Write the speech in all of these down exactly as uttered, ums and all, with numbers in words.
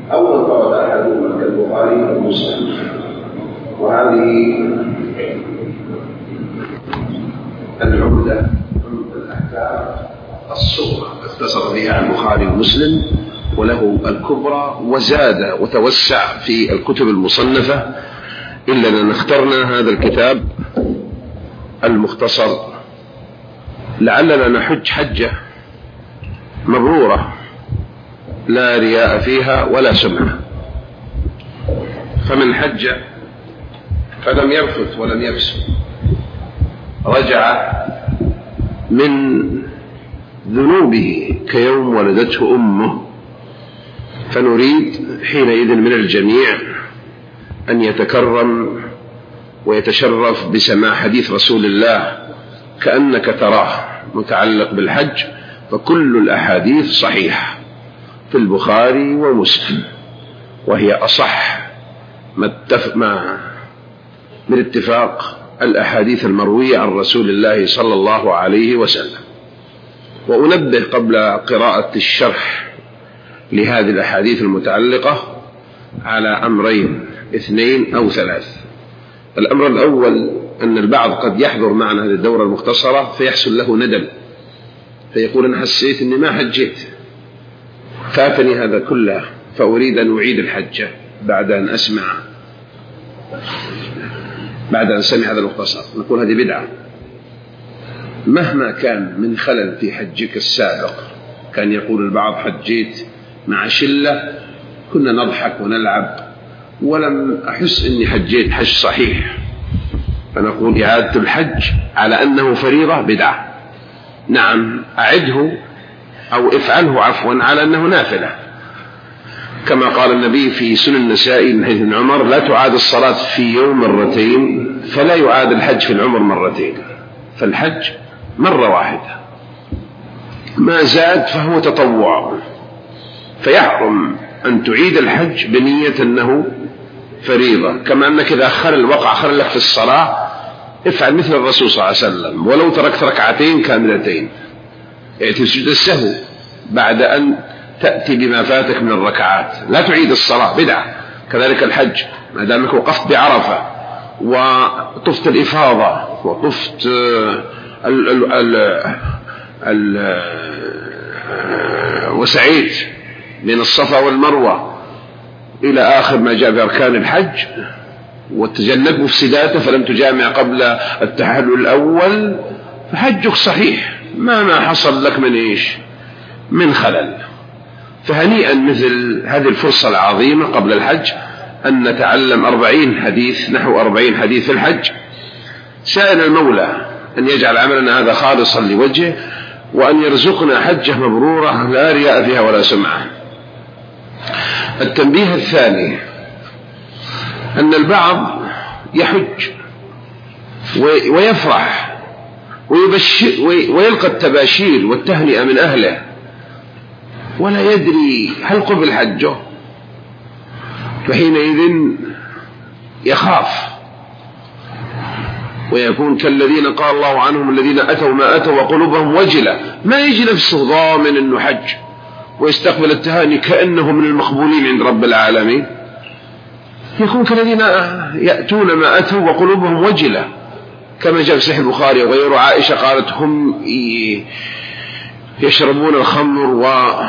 أو انفرد أحدهما كالبخاري ومسلم. وهذه العمدة عمدة الأحكام الصغرى اختصر فيها البخاري ومسلم، وله الكبرى وزاد وتوسع في الكتب المصنفة، إلا أننا اخترنا هذا الكتاب المختصر لعلنا نحج حجة مبرورة لا رياء فيها ولا سمعة. فمن حج فلم يرفث ولم يفسق رجع من ذنوبه كيوم ولدته أمه. فنريد حينئذ من الجميع أن يتكرم ويتشرف بسماع حديث رسول الله كأنك تراه متعلق بالحج، فكل الأحاديث صحيحة في البخاري ومسلم، وهي أصح ما اتفق ما من اتفاق الأحاديث المروية عن رسول الله صلى الله عليه وسلم. وأنبه قبل قراءة الشرح لهذه الأحاديث المتعلقة على أمرين اثنين أو ثلاث. الأمر الأول أن البعض قد يحضر معنا هذه الدورة المختصرة فيحصل له ندم، فيقول أنا حسيت أني ما حجيت، فاتني هذا كله، فأريد أن أعيد الحجة بعد أن أسمع بعد أن سمع هذا المختصر. نقول هذه بدعة. مهما كان من خلل في حجك السابق، كان يقول البعض حجيت مع شلة كنا نضحك ونلعب ولم أحس أني حجيت حج صحيح، فنقول إعادة الحج على أنه فريضة بدعة. نعم أعده أو افعله عفوا على أنه نافلة، كما قال النبي في سنن النسائي من حديث ابن عمر لا تعاد الصلاة في يوم مرتين فلا يعاد الحج في العمر مرتين. فالحج مرة واحدة، ما زاد فهو تطوع، فيحرم أن تعيد الحج بنية أنه فريضة. كما أنك إذا خلل وقع خلل لك في الصلاة افعل مثل الرسول صلى الله عليه وسلم، ولو تركت ركعتين كاملتين ائتي سجود السهو بعد أن تأتي بما فاتك من الركعات، لا تعيد الصلاة، بدعة. كذلك الحج، ما دامك وقفت بعرفة وطفت الإفاضة وطفت ال ال ال ال وسعيت بين الصفا والمروة إلى آخر ما جاء في أركان الحج، وتجنبت مفسداته فلم تجامع قبل التحلل الأول، فحجك صحيح ما ما حصل لك من إيش من خلل. فهنيئا مثل هذه الفرصة العظيمة قبل الحج أن نتعلم أربعين حديث، نحو أربعين حديث في الحج. سائل المولى أن يجعل عملنا هذا خالصا لوجهه، وأن يرزقنا حجة مبرورة لا رياء فيها ولا سمعة. التنبيه الثاني أن البعض يحج ويفرح ويبشر ويلقى التباشير والتهنئة من أهله ولا يدري هل قبل حجه، فحينئذ يخاف ويكون كالذين قال الله عنهم الذين أتوا ما أتوا وقلوبهم وجلة، ما يجي نفسه ضامن أنه حج ويستقبل التهاني كأنه من المقبولين عند رب العالمين. يكون كالذين يأتون ما أتوا وقلوبهم وجلة، كما جاء في صحيح البخاري وغيره. عائشة قالت هم يشربون الخمر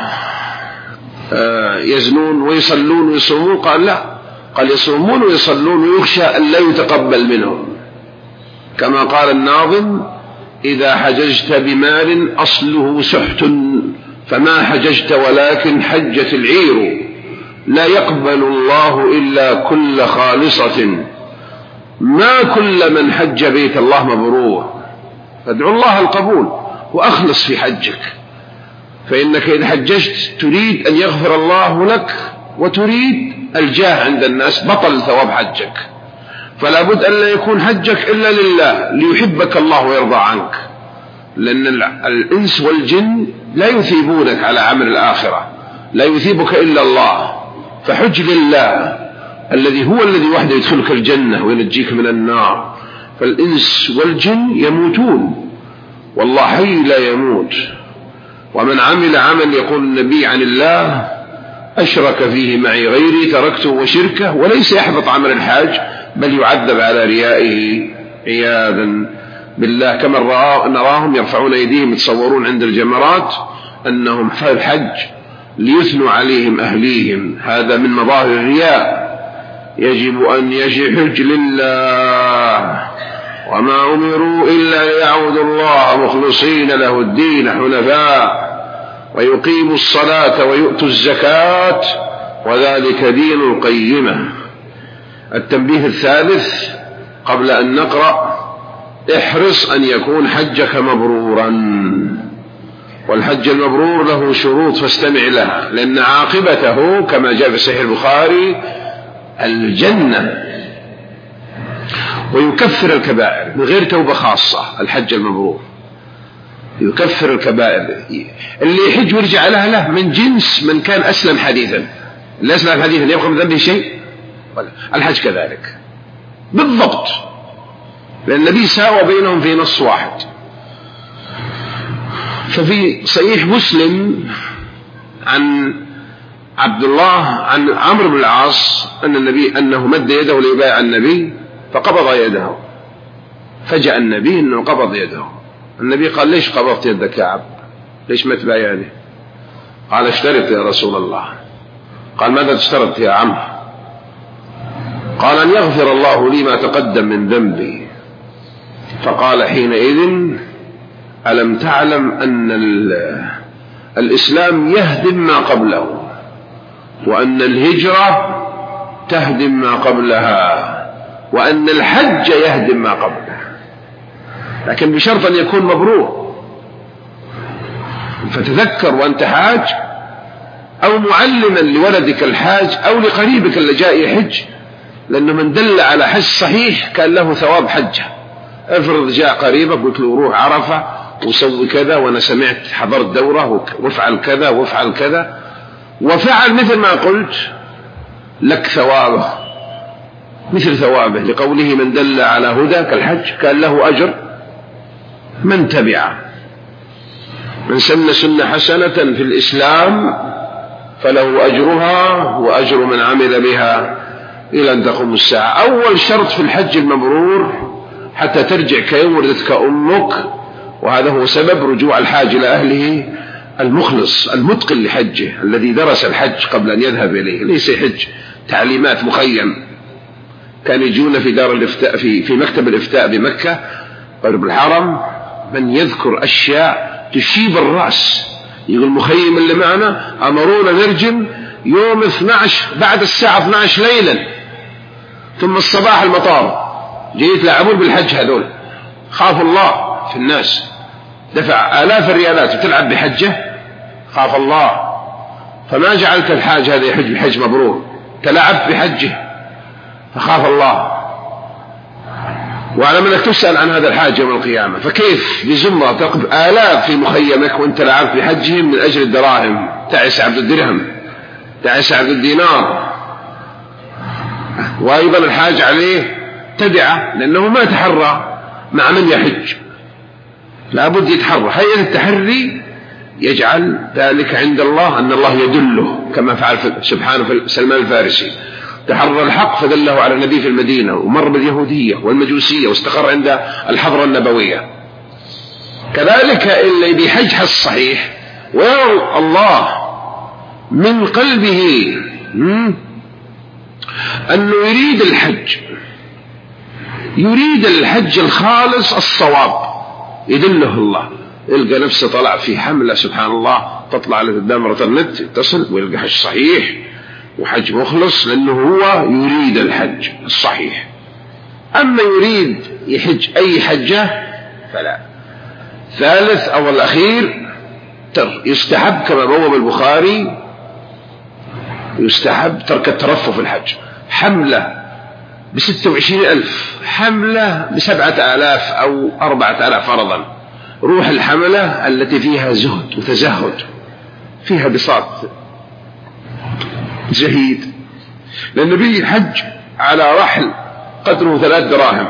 ويزنون ويصلون ويصومون، قال لا، قال يصومون ويصلون ويخشى أن لا يتقبل منهم. كما قال الناظم إذا حججت بمال أصله سحت فما حججت ولكن حجت العير، لا يقبل الله إلا كل خالصة ما كل من حج بيت الله مبرور. فادعو الله القبول وأخلص في حجك، فإنك إذا حججت تريد أن يغفر الله لك وتريد الجاه عند الناس، بطل ثواب حجك. فلا بد أن لا يكون حجك إلا لله ليحبك الله ويرضى عنك، لأن الإنس والجن لا يثيبونك على عمل الآخرة، لا يثيبك إلا الله. فحج لله الذي هو الذي وحده يدخلك الجنة وينجيك من النار. فالإنس والجن يموتون والله حي لا يموت. ومن عمل عمل يقول النبي عن الله أشرك فيه معي غيري تركته وشركه، وليس يحبط عمل الحاج بل يعذب على ريائه عياذا بالله. كما نراهم يرفعون أيديهم يتصورون عند الجمرات أنهم في الحج ليثنوا عليهم أهليهم، هذا من مظاهر الرياء. يجب أن يحج لله وما أمروا إلا ليعبدوا الله مخلصين له الدين حنفاء ويقيموا الصلاة ويؤتوا الزكاة وذلك دين القيمة. التنبيه الثالث قبل أن نقرأ: احرص أن يكون حجك مبرورا، والحج المبرور له شروط فاستمع لها، لأن عاقبته كما جاء في صحيح البخاري الجنة. ويكفر الكبائر من غير توبة خاصة. الحج المبرور يكفر الكبائر. اللي يحج ويرجع لها له من جنس من كان أسلم حديثا. اللي أسلم حديثا يبقى من ذنبه شيء؟ الحج كذلك بالضبط، لأن النبي ساوى بينهم في نص واحد. ففي صحيح مسلم عن عبد الله عن عمرو بن العاص أن النبي أنه مد يده ليبايع النبي فقبض يده، فجاء النبي أنه قبض يده. النبي قال: ليش قبضت يدك يا عبد؟ ليش ما تبايعني؟ قال: اشترط يا رسول الله. قال: ماذا تشترط يا عم؟ قال: أن يغفر الله لي ما تقدم من ذنبي. فقال حينئذ: ألم تعلم أن الإسلام يهدم ما قبله، وأن الهجرة تهدم ما قبلها، وأن الحج يهدم ما قبله، لكن بشرط أن يكون مبرور. فتذكر وأنت حاج أو معلما لولدك الحاج أو لقريبك اللي جاء يحج، لأنه من دل على حج صحيح كان له ثواب حجه. افرض جاء قريبك قلت له روح عرفة وسوي كذا، وأنا سمعت حضرت دورة وافعل كذا وافعل كذا، وفعل مثل ما قلت، لك ثوابه مثل ثوابه، لقوله: من دل على هدى كالحج كان له أجر من تبعه. من سن سنة حسنة في الإسلام فله أجرها وأجر من عمل بها إلى أن تقوم الساعة. أول شرط في الحج المبرور حتى ترجع كيوم ولدتك أمك، وهذا هو سبب رجوع الحاج إلى أهله، المخلص المتقن لحجه الذي درس الحج قبل أن يذهب إليه، ليس يحج تعليمات مخيم. كان يجون في دار الإفتاء في في مكتب الإفتاء بمكة قرب الحرم من يذكر أشياء تشيب الرأس. يقول المخيم اللي معنا أمرونا نرجم يوم اثني عشر بعد الساعة اثني عشر ليلا، ثم الصباح المطار جيت لعبون بالحج. هذول خاف الله في الناس، دفع آلاف الريالات وتلعب بحجه، خاف الله. فما جعلت الحاج هذا يحج بحج مبرور، تلعب بحجه فخاف الله. وعلى أنك تسأل عن هذا الحاج يوم القيامة. فكيف بزمرة تقف آلاف في مخيمك وانت لعبت بحجهم من أجل الدراهم؟ تعس عبد الدرهم، تعس عبد الدينار. وأيضا الحاج عليه تبعه، لأنه ما تحرى مع من يحج، لابد يتحرى. هيئة التحري يجعل ذلك عند الله أن الله يدله، كما فعل سبحانه سلمان الفارسي، تحرى الحق فدله على النبي في المدينة، ومر باليهودية والمجوسية واستقر عند الحضرة النبوية. كذلك اللي بيحج حج صحيح ويرى الله من قلبه أنه يريد الحج، يريد الحج الخالص الصواب، يدله الله. يلقى نفسه طلع في حملة سبحان الله، تطلع له قدام مرة النت يتصل ويلقى حج صحيح وحج مخلص، لأنه هو يريد الحج الصحيح. أما يريد يحج أي حجة فلا. ثالث أو الأخير يستحب كما بوب البخاري، يستحب ترك الترفه في الحج. حملة بستة وعشرين ألف، حملة بسبعة آلاف أو أربعة آلاف فرضا، روح الحملة التي فيها زهد وتزهد، فيها بساط زهيد. لأن النبي حج على رحل قدره ثلاث دراهم،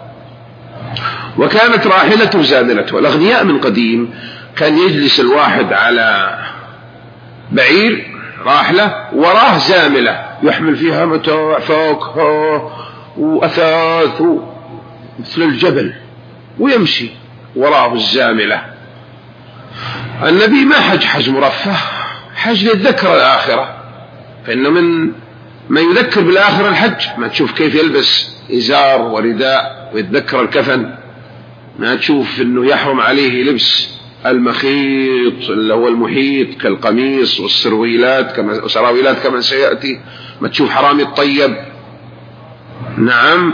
وكانت راحلته زاملته. الأغنياء من قديم كان يجلس الواحد على بعير راحلة وراه زاملة يحمل فيها متاع فاكهة وأثاث مثل الجبل ويمشي وراه الزاملة. النبي ما حج حج مرفه، حج ليتذكر الآخرة، فإنه من ما يذكر بالآخرة الحج. ما تشوف كيف يلبس إزار ورداء ويتذكر الكفن، ما تشوف أنه يحرم عليه لبس المخيط اللي هو المحيط كالقميص والسرويلات كما سراويلات كما سيأتي، ما تشوف حرام الطيب، نعم،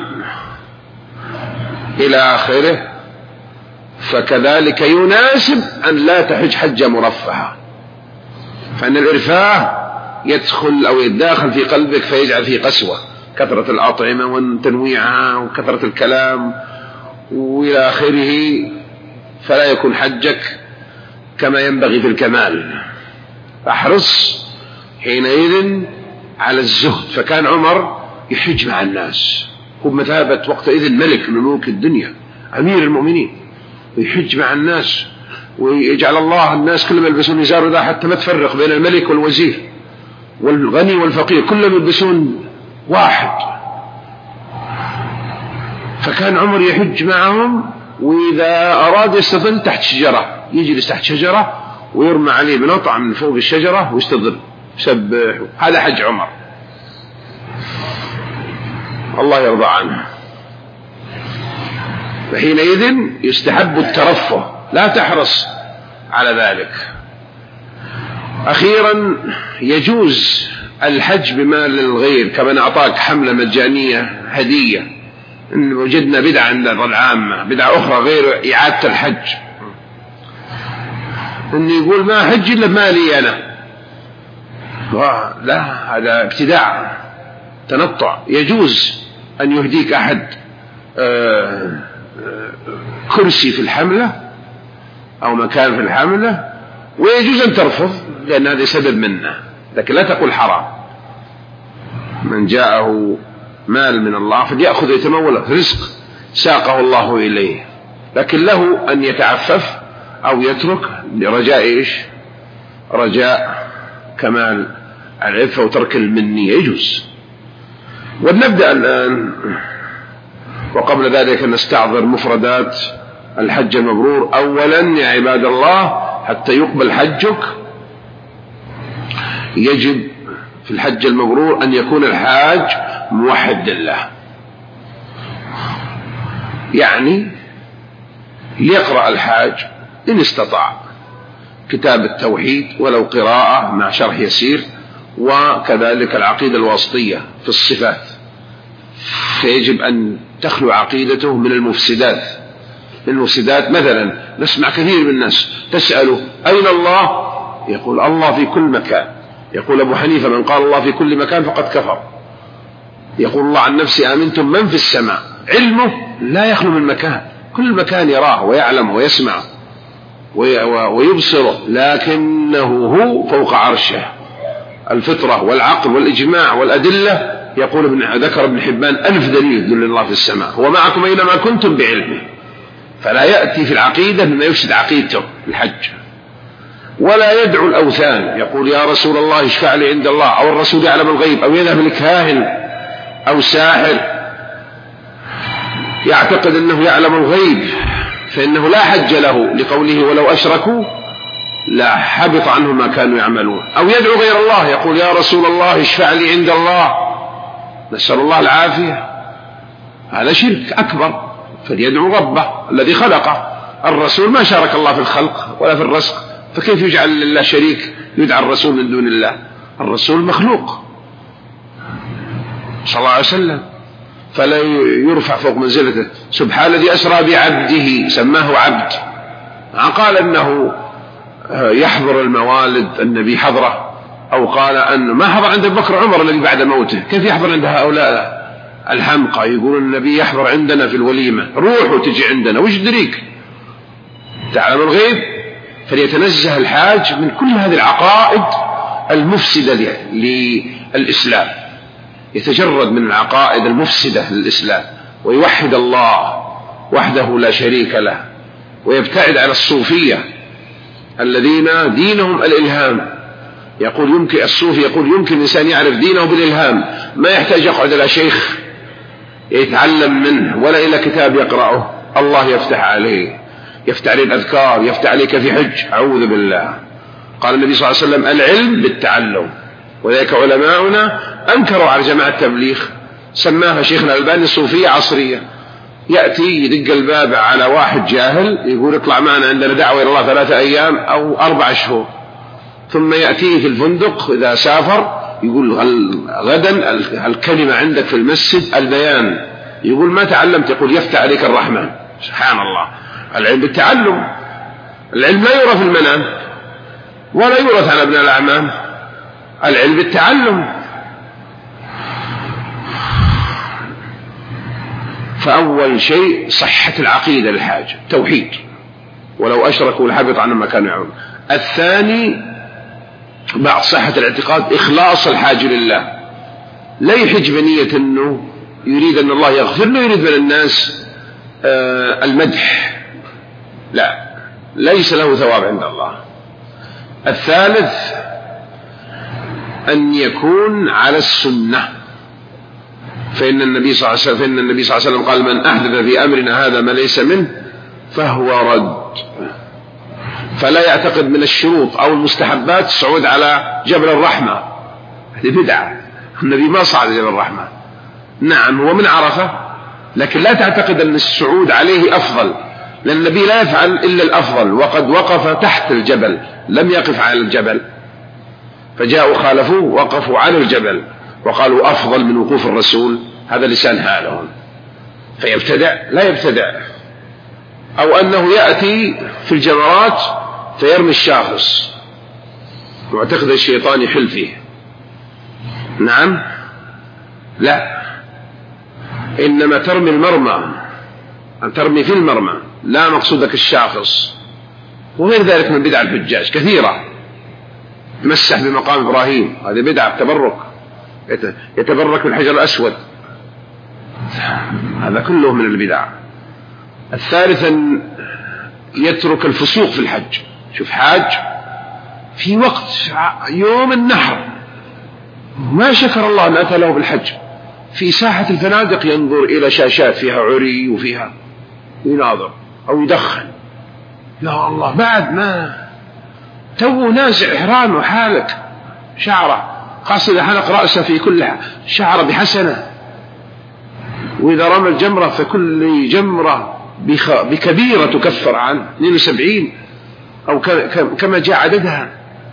إلى آخره. فكذلك يناسب أن لا تحج حجة مرفهة، فإن الإرفاه يدخل أو يتداخل في قلبك فيجعل فيه قسوة، كثرة الأطعمة وتنويعها وكثرة الكلام وإلى آخره، فلا يكون حجك كما ينبغي في الكمال. فاحرص حينئذ على الزهد. فكان عمر يحج مع الناس، هو بمثابة وقتئذ ملك من ملوك الدنيا، أمير المؤمنين، ويحج مع الناس، ويجعل الله الناس كلهم يلبسون إزار ورداء حتى ما تفرق بين الملك والوزير والغني والفقير، كلهم يلبسون واحد. فكان عمر يحج معهم، وإذا أراد يستظل تحت شجرة يجلس تحت شجرة ويرمى عليه بنطع من فوق الشجرة ويستظل يسبح. هذا حج عمر، الله يرضى عنه. فحينئذ يستحب الترفه، لا تحرص على ذلك. أخيرا يجوز الحج بمال الغير، كمن أعطاك حملة مجانية هدية، إن وجدنا بدعة عند العامة، بدعة أخرى غير إعادة الحج، إن يقول ما حج إلا بمالي أنا، لا، هذا ابتداع تنطع. يجوز أن يهديك أحد كرسي في الحملة أو مكان في الحملة، ويجوز أن ترفض لأن هذا سبب منه، لكن لا تقول حرام. من جاءه مال من الله فليأخذ يتمول رزق ساقه الله إليه، لكن له أن يتعفف أو يترك لرجاء إيش؟ رجاء كمال العفة وترك المنية، يجوز. ونبدأ الآن، وقبل ذلك نستعذر مفردات الحج المبرور. أولا يا عباد الله، حتى يقبل حجك يجب في الحج المبرور أن يكون الحاج موحد لله، يعني يقرأ الحاج إن استطاع كتاب التوحيد ولو قراءة مع شرح يسير، وكذلك العقيدة الواسطية في الصفات، فيجب أن تخلو عقيدته من المفسدات. المفسدات مثلا نسمع كثير من الناس تسأله أين الله؟ يقول الله في كل مكان. يقول أبو حنيفة من قال الله في كل مكان فقد كفر. يقول الله عن نفسه آمنتم من في السماء. علمه لا يخلو من مكان، كل مكان يراه ويعلم ويسمع ويبصره، لكنه هو فوق عرشه. الفطرة والعقل والإجماع والأدلة، يقول ابن ذكر ابن حبان ألف دليل يدل الله في السماء، هو معكم أينما كنتم بعلمه. فلا يأتي في العقيدة مما يفسد عقيدته الحج. ولا يدعو الأوثان، يقول يا رسول الله اشفع لي عند الله، أو الرسول يعلم الغيب، أو يذهب لكاهن أو ساحر يعتقد أنه يعلم الغيب، فإنه لا حج له، لقوله ولو أشركوا لا حبط عنه ما كانوا يعملون. أو يدعو غير الله، يقول يا رسول الله اشفع لي عند الله، نسأل الله العافية، هذا شرك أكبر. فليدعو ربه الذي خلقه. الرسول ما شارك الله في الخلق ولا في الرزق، فكيف يجعل لله شريك يدعى الرسول من دون الله؟ الرسول مخلوق صلى الله عليه وسلم، فلا يرفع فوق منزلته. سبحان الذي أسرى بعبده، سماه عبد. قال أنه يحضر الموالد النبي حضره، أو قال أن ما حضر عند بكر عمر الذي بعد موته، كيف يحضر عند هؤلاء الحمقى؟ يقول النبي يحضر عندنا في الوليمة، روحوا تجي عندنا، وش دريك تعلم الغيب؟ فليتنزه الحاج من كل هذه العقائد المفسدة للإسلام، يتجرد من العقائد المفسدة للإسلام، ويوحد الله وحده لا شريك له، ويبتعد عن الصوفية الذين دينهم الإلهام، يقول يمكن الصوفي يقول يمكن الإنسان يعرف دينه بالإلهام، ما يحتاج يقعد إلى شيخ يتعلم منه ولا إلى كتاب يقرأه، الله يفتح عليه، يفتح عليه الأذكار، يفتح عليك في حج. أعوذ بالله. قال النبي صلى الله عليه وسلم العلم بالتعلم، وذلك علماؤنا أنكروا على جماعة التبليغ، سماها شيخنا الألباني صوفية عصرية. يأتي يدق الباب على واحد جاهل يقول اطلع معنا عندنا دعوة إلى الله ثلاثة أيام أو أربع شهور، ثم يأتيه في الفندق إذا سافر يقول غدا الكلمة عندك في المسجد البيان، يقول ما تعلمت، يقول يفتح عليك الرحمن. سبحان الله. العلم بالتعلم، العلم لا يورث المنام ولا يورث عن ابناء الأعمام، العلم بالتعلم. فأول شيء صحة العقيدة للحاج، توحيد، ولو أشركوا لحبط عنهم ما كانوا يعملون. الثاني بعد صحة الاعتقاد إخلاص الحاج لله، لا يحج بنية أنه يريد أن الله يغفر له، يريد من الناس آه المدح، لا، ليس له ثواب عند الله. الثالث أن يكون على السنة، فإن النبي صلى الله عليه وسلم فإن النبي صلى الله عليه وسلم قال من أحدث في أمرنا هذا ما ليس منه فهو رد. فلا يعتقد من الشروط أو المستحبات الصعود على جبل الرحمة، هذه بدعة، النبي ما صعد جبل الرحمة. نعم هو من عرفة، لكن لا تعتقد أن الصعود عليه أفضل، لأن النبي لا يفعل إلا الأفضل، وقد وقف تحت الجبل لم يقف على الجبل، فجاءوا خالفوه وقفوا على الجبل وقالوا أفضل من وقوف الرسول، هذا لسان حالهم. فيبتدع؟ لا يبتدع. أو أنه يأتي في الجمرات فيرمي الشاخص معتقد الشيطان يحل فيه، نعم، لا، إنما ترمي المرمى، أن ترمي في المرمى، لا مقصودك الشاخص. وغير ذلك من بدع الحجاج كثيرة، مسح بمقام إبراهيم، هذه بدعة تبرك، يتبرك بالحجر الأسود، هذا كله من البدع. الثالث أن يترك الفسوق في الحج. شوف حاج في وقت يوم النحر ما شكر الله أن أتى له بالحج، في ساحة الفنادق ينظر إلى شاشات فيها عري وفيها يناظر أو يدخن، يا الله، بعد ما تو نازع إحرام وحالك شعره، خاصة إذا حلق رأسه في كل شعره بحسنة، وإذا رمى الجمرة فكل جمرة بكبيرة تكفر عن اثنين وسبعين أو كما جاء عددها.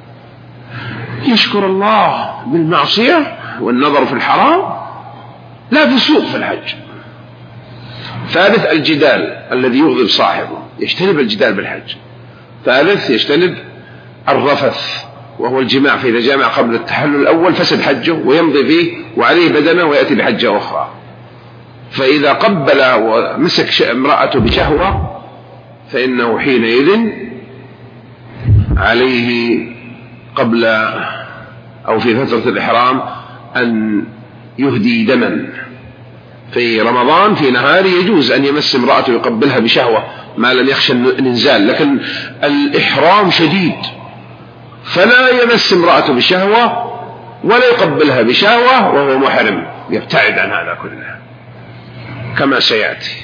يشكر الله بالمعصية والنظر في الحرام، لا فسوق في الحج. ثالث الجدال الذي يغضب صاحبه، يجتنب الجدال بالحج. ثالث يجتنب الرفث وهو الجماع، فإذا جامع قبل التحلل الأول فسد حجه ويمضي فيه وعليه بدنه ويأتي بحجة أخرى. فإذا قبل ومسك امرأته بشهوة فإنه حينئذ عليه قبل أو في فترة الإحرام أن يهدي دما. في رمضان في نهاره يجوز أن يمس امرأته يقبلها بشهوة ما لم يخشى الانزال، لكن الإحرام شديد، فلا يمس امرأته بشهوة ولا يقبلها بشهوة وهو محرم، يبتعد عن هذا كله كما سيأتي.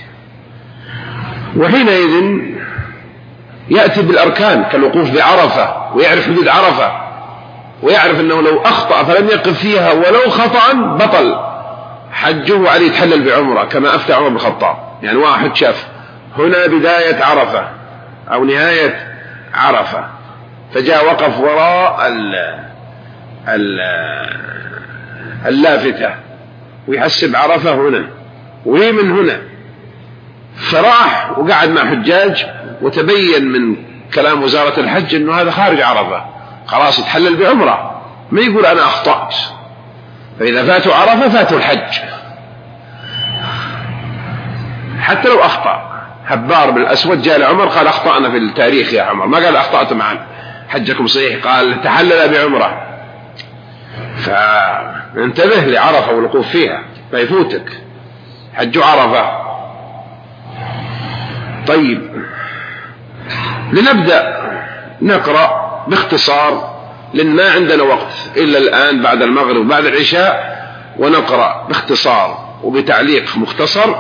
وحينئذ يأتي بالأركان كالوقوف بعرفة، ويعرف حدود عرفة، ويعرف أنه لو أخطأ فلم يقف فيها ولو خطأ بطل حجه وعليه يتحلل بعمرة، كما أفتى عمر بن الخطاب. يعني واحد شاف هنا بداية عرفة أو نهاية عرفة، فجاء وقف وراء ال ال اللافتة ويحسب عرفة هنا وهي من هنا، فراح وقعد مع حجاج وتبين من كلام وزارة الحج أنه هذا خارج عرفة، خلاص يتحلل بعمرة، ما يقول أنا أخطأت. فإذا فاتوا عرفة فاتوا الحج حتى لو أخطأ. هبار بالأسود جاء لعمر قال أخطأنا في التاريخ يا عمر، ما قال أخطأت معنا، حجكم صحيح، قال تحلل بعمرة. فانتبه لعرفة والوقوف فيها ما يفوتك حج عرفة. طيب لنبدأ نقرأ باختصار لأن ما عندنا وقت إلا الآن بعد المغرب وبعد العشاء، ونقرأ باختصار وبتعليق مختصر،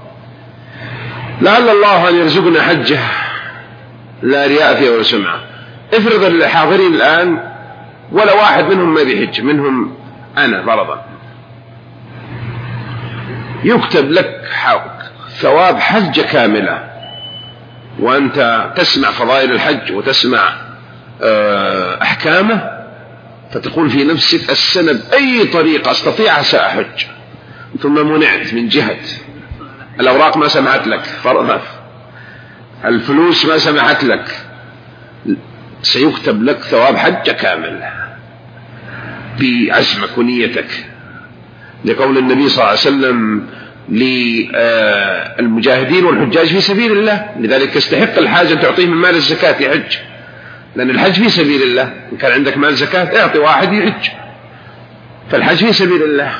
لعل الله أن يرزقنا حجة لا رياء فيها ولا سمعة. افرض الحاضرين الآن ولا واحد منهم ما بيحج، منهم أنا فرضا، يكتب لك ثواب حجة كاملة، وأنت تسمع فضائل الحج وتسمع أحكامه، فتقول في نفسك السنة بأي طريقة أستطيع سأحج، ثم منعت من جهة الأوراق ما سمحت لك، فرضا الفلوس ما سمحت لك، سيكتب لك ثواب حجة كاملة بعزمك ونيتك، لقول النبي صلى الله عليه وسلم للمجاهدين والحجاج في سبيل الله، لذلك يستحق الحاج أن تعطيه من مال الزكاة يحج، لأن الحج في سبيل الله، إن كان عندك مال زكاة اعطي واحد يحج، فالحج في سبيل الله.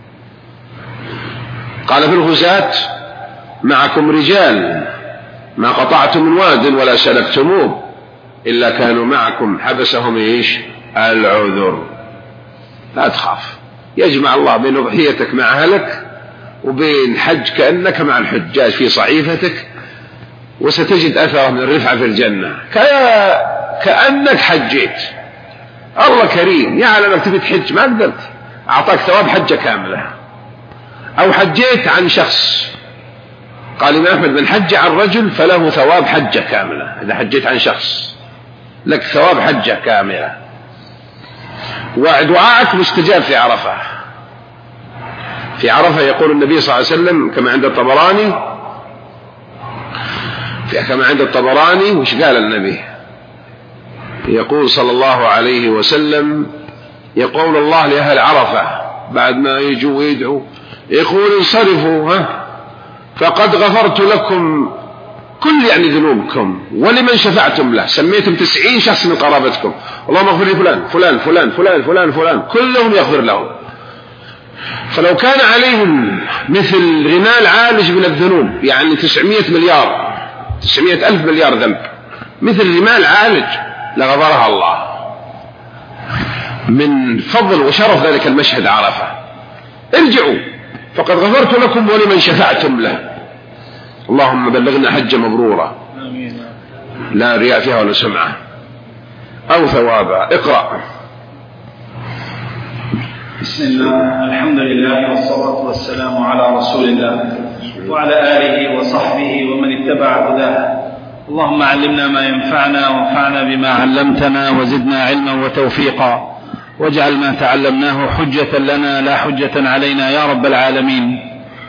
قال في الغزاة معكم رجال ما قطعتم من واد ولا سلكتموه إلا كانوا معكم حبسهم إيش؟ العذر. لا تخاف، يجمع الله بين أضحيتك مع أهلك وبين حج كأنك مع الحجاج في صعيفتك، وستجد أثره من الرفعة في الجنة كأنك حجيت. الله كريم يعلم أنك تبي تحج ما قدرت، أعطاك ثواب حجة كاملة. أو حجيت عن شخص، قال الإمام أحمد من حج عن رجل فله ثواب حجة كاملة، إذا حجيت عن شخص لك ثواب حجة كاملة، ودعاءك مستجاب في عرفة. في عرفة يقول النبي صلى الله عليه وسلم كما عند الطبراني، كما عند الطبراني وش قال النبي؟ يقول صلى الله عليه وسلم، يقول الله لأهل عرفة بعد ما يجوا ويدعوا، يقول انصرفوا ها فقد غفرت لكم كل يعني ذنوبكم ولمن شفعتم له، سميتم تسعين شخص من قرابتكم، اللهم اغفر لي فلان فلان فلان فلان فلان فلان، كلهم يغفر لهم. فلو كان عليهم مثل رمال عالج من الذنوب، يعني تسعمائة مليار تسعمائة ألف مليار ذنب، مثل رمال عالج لغفرها الله، من فضل وشرف ذلك المشهد عرفة. ارجعوا فقد غفرت لكم ولمن شفعتم له. اللهم بلغنا حجة مبرورة لا رياء فيها ولا سمعة أو ثوابا. اقرأ. بسم الله، الحمد لله والصلاة والسلام على رسول الله وعلى آله وصحبه ومن اتبع هداه. اللهم علمنا ما ينفعنا وانفعنا بما علمتنا وزدنا علما وتوفيقا، واجعل ما تعلمناه حجة لنا لا حجة علينا يا رب العالمين.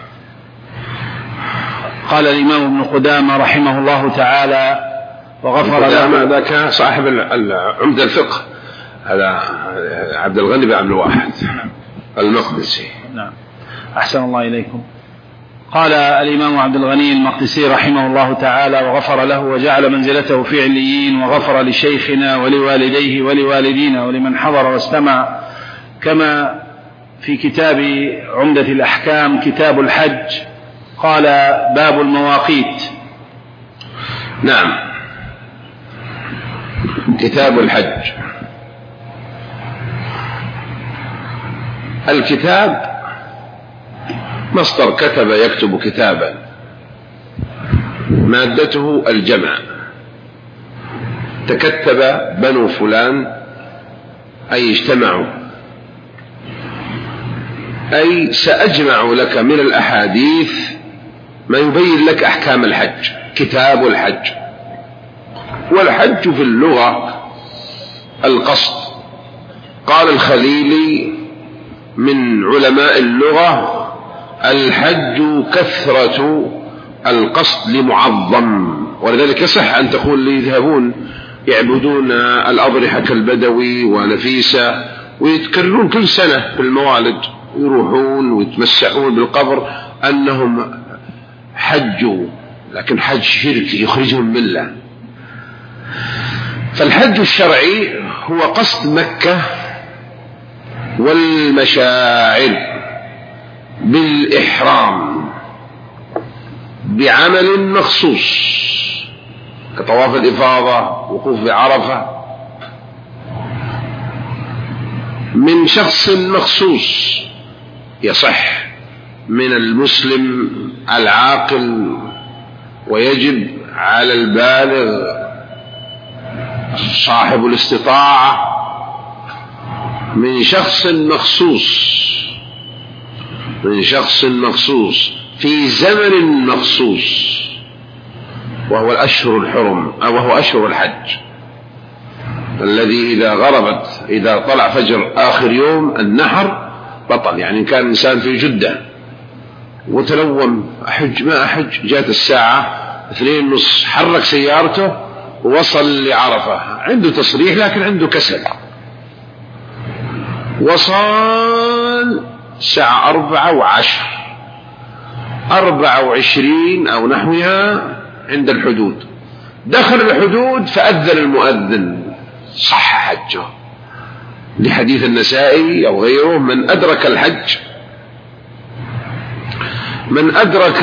قال الإمام ابن قدامة رحمه الله تعالى وغفر له. ذاك صاحب عمدة الفقه، هذا عبد الغني بن عبد الواحد المقدسي. نعم، أحسن الله إليكم. قال الإمام عبد الغني المقدسي رحمه الله تعالى وغفر له وجعل منزلته في عليين، وغفر لشيخنا ولوالديه ولوالدينا ولمن حضر واستمع، كما في كتاب عمدة الأحكام كتاب الحج قال باب المواقيت. نعم، كتاب الحج. الكتاب مصدر كتب يكتب كتابا، مادته الجمع، تكتب بنو فلان أي اجتمعوا، أي سأجمع لك من الأحاديث ما يبين لك أحكام الحج، كتاب الحج. والحج في اللغة القصد. قال الخليلي من علماء اللغة الحج كثرة القصد لمعظم، ولذلك يصح أن تقول لي يذهبون يعبدون الأضرحة كالبدوي ونفيسة ويتكررون كل سنة في الموالد، يروحون ويتمسحون بالقبر أنهم حجوا، لكن حج شركي يخرجهم من الله. فالحج الشرعي هو قصد مكة والمشاعر بالإحرام بعمل مخصوص كطواف الإفاضة، وقوف بعرفة، من شخص مخصوص يصح من المسلم العاقل، ويجب على البالغ صاحب الاستطاعة من شخص مخصوص من شخص مخصوص في زمن مخصوص، وهو الأشهر الحرم أو وهو أشهر الحج، الذي إذا غربت إذا طلع فجر آخر يوم النحر بطل. يعني كان الإنسان في جدة وتلوم أحج ما أحج، جاءت الساعة اثنين ونص حرك سيارته ووصل لعرفة، عنده تصريح لكن عنده كسل، وصل الساعة أربعة وعشر أربعة وعشرين أو نحوها عند الحدود، دخل الحدود فأذن المؤذن، صح حجه، لحديث النسائي أو غيره: من أدرك الحج من أدرك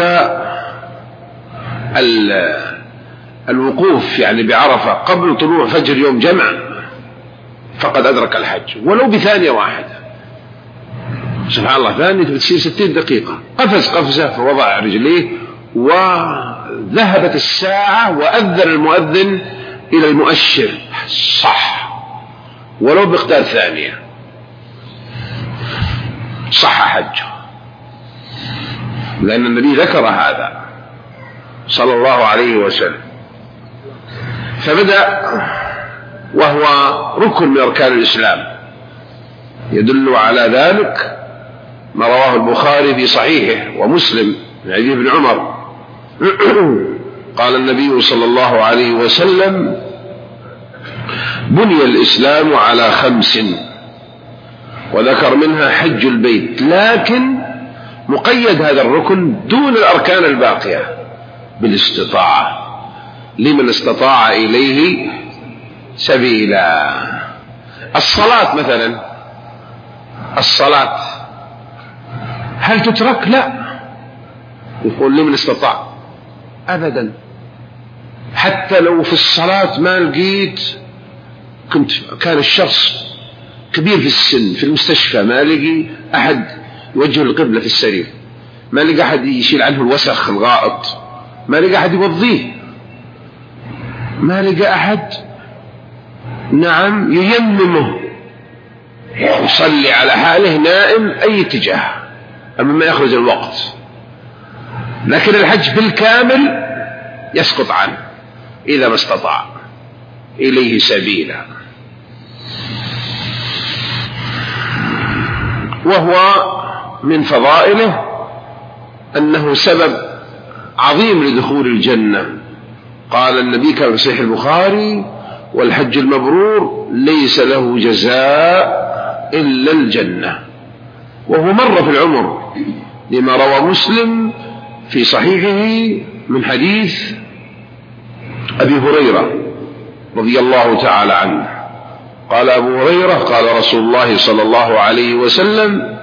الوقوف يعني بعرفة قبل طلوع فجر يوم جمع فقد أدرك الحج، ولو بثانية واحدة. سبحان الله، ثانية بتصير ستين دقيقة، قفز قفزة فوضع رجليه وذهبت الساعة وأذن المؤذن إلى المؤشر، صح، ولو بمقدار ثانية، صح حجه، لأن النبي ذكر هذا صلى الله عليه وسلم. فبدأ وهو ركن من أركان الإسلام، يدل على ذلك ما رواه البخاري في صحيحه ومسلم من حديث ابن عمر قال النبي صلى الله عليه وسلم: بني الإسلام على خمس، وذكر منها حج البيت، لكن مقيد هذا الركن دون الأركان الباقية بالاستطاعة، لمن استطاع إليه سبيلا. الصلاة مثلا، الصلاة هل تترك؟ لا، يقول لمن استطاع، أبدا. حتى لو في الصلاة ما لقيت، كنت كان الشخص كبير في السن في المستشفى، ما لقي أحد يوجه القبلة في السرير، ما لقى أحد يشيل عنه الوسخ الغائط، ما لقى أحد يوضيه، ما لقى أحد نعم ييممه، يصلي على حاله نائم أي اتجاه أما ما يخرج الوقت. لكن الحج بالكامل يسقط عنه إذا ما استطاع إليه سبيلا. وهو من فضائله أنه سبب عظيم لدخول الجنة. قال النبي كما في صحيح البخاري: والحج المبرور ليس له جزاء إلا الجنة. وهو مر في العمر، لما روى مسلم في صحيحه من حديث أبي هريرة رضي الله تعالى عنه قال أبو هريرة: قال رسول الله صلى الله عليه وسلم: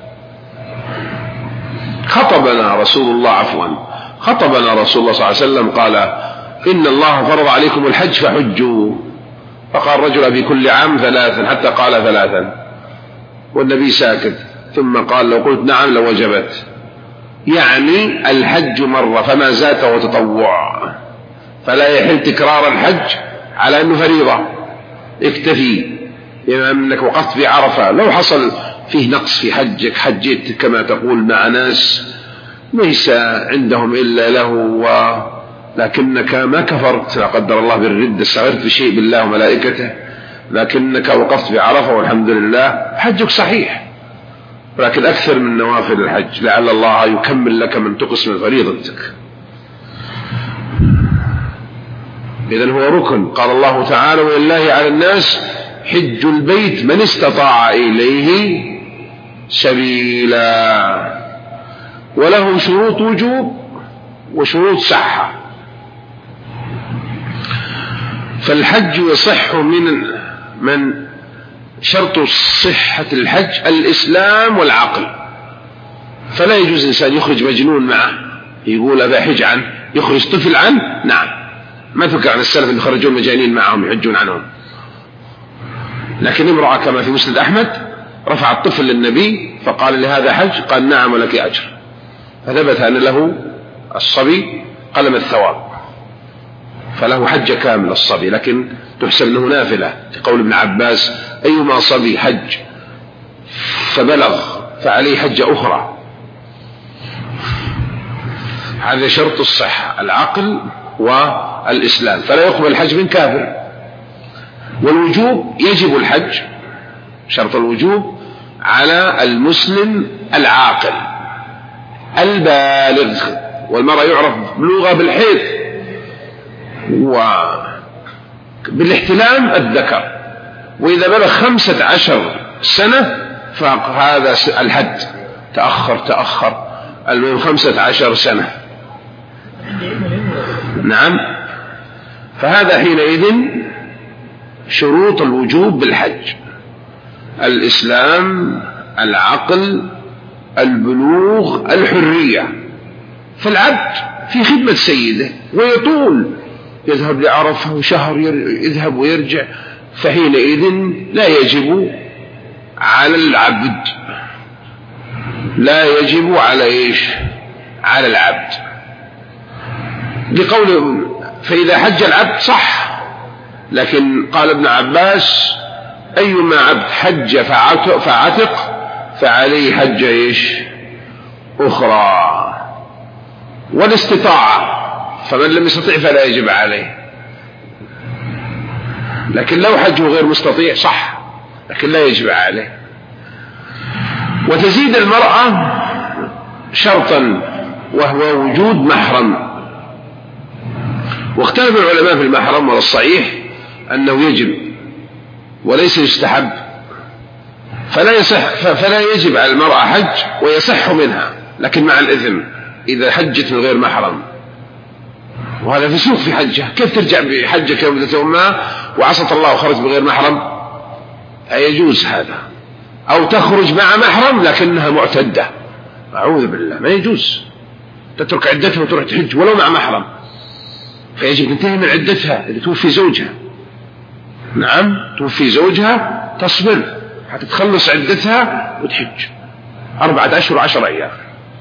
خطبنا رسول الله عفوا خطبنا رسول الله صلى الله عليه وسلم قال: إن الله فرض عليكم الحج فحجوا. فقال رجل: أبي كل عام ثلاثا، حتى قال ثلاثا، والنبي ساكت، ثم قال: لو قلت نعم لوجبت. يعني الحج مرة فما زاد فهو تطوع، فلا يحل تكرار الحج على أنه فريضة، اكتفي بما أنك وقفت في عرفة. لو حصل فيه نقص في حجك، حجيت كما تقول مع ناس ليس عندهم إلا له، ولكنك ما كفرت لا قدر الله بالردة، استغفرت في شيء بالله وملائكته، لكنك وقفت بعرفة والحمد لله، حجك صحيح. لكن أكثر من نوافل الحج لعل الله يكمل لك من تقص من فريضتك. إذن هو ركن. قال الله تعالى: ولله على الناس حج البيت من استطاع إليه سبيلا. وله شروط وجوب وشروط صحة. فالحج يصح من من شرط صحة الحج الإسلام والعقل، فلا يجوز إنسان يخرج مجنون معه يقول أبا حج عنه، يخرج طفل عنه، نعم، ما تذكر عن السلف أن يخرجون مجانين معهم يحجون عنهم. لكن امرأة كما في مسند أحمد رفع الطفل للنبي فقال لهذا حج؟ قال نعم ولك أجر، فثبت أن له الصبي قلم الثواب، فله حج كامل الصبي، لكن تحسب له نافلة لقول ابن عباس أيما صبي حج فبلغ فعليه حجة أخرى. هذا شرط الصحة، العقل والإسلام، فلا يقبل الحج من كافر. والوجوب يجب الحج، شرط الوجوب على المسلم العاقل البالغ، والمرأة يعرف بلوغها بالحيض وبالاحتلام الذكر، وإذا بلغ خمسة عشر سنة فهذا الحد تأخر تأخر المهم خمسة عشر سنة. نعم، فهذا حينئذ شروط الوجوب بالحج: الإسلام، العقل، البلوغ، الحرية. فالعبد في خدمة سيده ويطول، يذهب لعرفة وشهر يذهب ويرجع، فحينئذ لا يجب على العبد لا يجب على إيش؟ على العبد، لقول فإذا حج العبد صح. لكن قال ابن عباس أيما عبد حج فعتق فعليه حج إيش؟ أخرى. والاستطاعة، فمن لم يستطيع فلا يجب عليه، لكن لو حجه غير مستطيع صح لكن لا يجب عليه. وتزيد المرأة شرطا وهو وجود محرم، واختلف العلماء في المحرم، والصحيح أنه يجب وليس يستحب، فلا يصح فلا يجب على المرأة حج ويصح منها، لكن مع الإثم إذا حجت من غير محرم، وهذا فسوق في حجة. كيف ترجع بحجك يوم ذات ما وعصت الله وخرج بغير محرم؟ أيجوز هذا؟ أو تخرج مع محرم لكنها معتدة، أعوذ بالله، ما يجوز. تترك عدتها وتروح تحج ولو مع محرم، فيجب تنتهي من عدتها اللي توفي زوجها. نعم، توفي زوجها تصبر حتى تخلص عدتها وتحج أربعة أشهر وعشر أيام.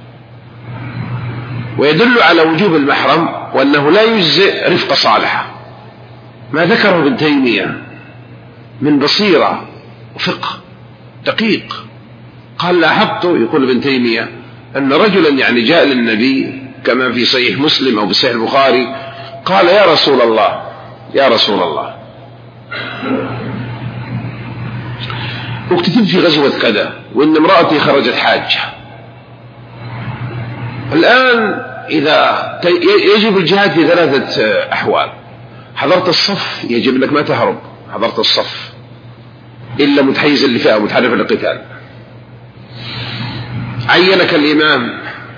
ويدل على وجوب المحرم وأنه لا يجزئ رفقة صالحة، ما ذكره ابن تيمية من بصيرة وفقه دقيق. قال لاحظت، يقول ابن تيمية، أن رجلا يعني جاء للنبي كما في صحيح مسلم أو بصحيح البخاري، قال يا رسول الله يا رسول الله اكتتب في غزوة كذا وإن امرأتي خرجت حاجة. الآن إذا يجب الجهاد في ثلاثة أحوال: حضرت الصف يجب لك ما تهرب، حضرت الصف إلا متحيزا لفئة متحرفا للقتال، عينك الإمام،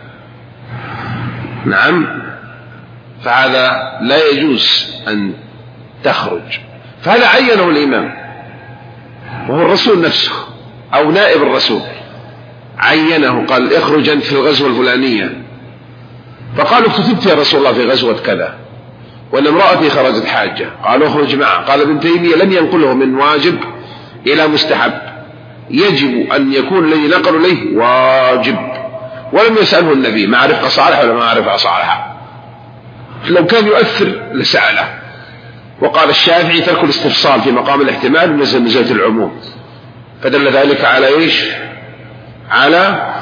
نعم، فهذا لا يجوز أن تخرج، فهذا عينه الإمام وهو الرسول نفسه أو نائب الرسول، عينه قال اخرج أنت في الغزوة الفلانية، فقالوا اكتتبت يا رسول الله في غزوة كذا وأن امرأتي خرجت حاجة، قالوا اخرج معه. قال ابن تيمية لم ينقله من واجب إلى مستحب، يجب أن يكون الذي نقل إليه واجب، ولم يسأله النبي معرفة صالحة ولا معرفة صالحة، لو كان يؤثر لسأله. وقال الشافعي ترك الاستفصال في مقام الاحتمال نزل نزلة العموم، فدل ذلك على إيش؟ على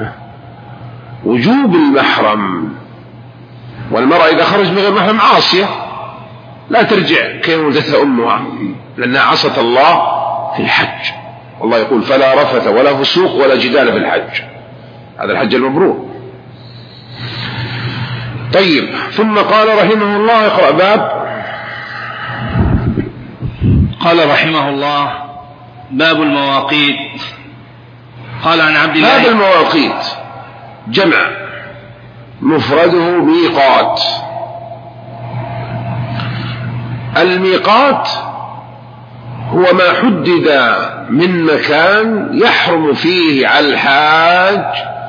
وجوب المحرم. والمرأة إذا خرج من غير محرم عاصية لا ترجع كيوم ولدتها أمها، لأنها عصت الله في الحج، والله يقول فلا رفث ولا فسوق ولا جدال في الحج، هذا الحج المبرور. طيب، ثم قال رحمه الله، اقرأ باب. قال رحمه الله باب المواقيت. قال عن عبد الله. باب المواقيت جمع، مفرده ميقات. الميقات هو ما حدد من مكان يحرم فيه على الحاج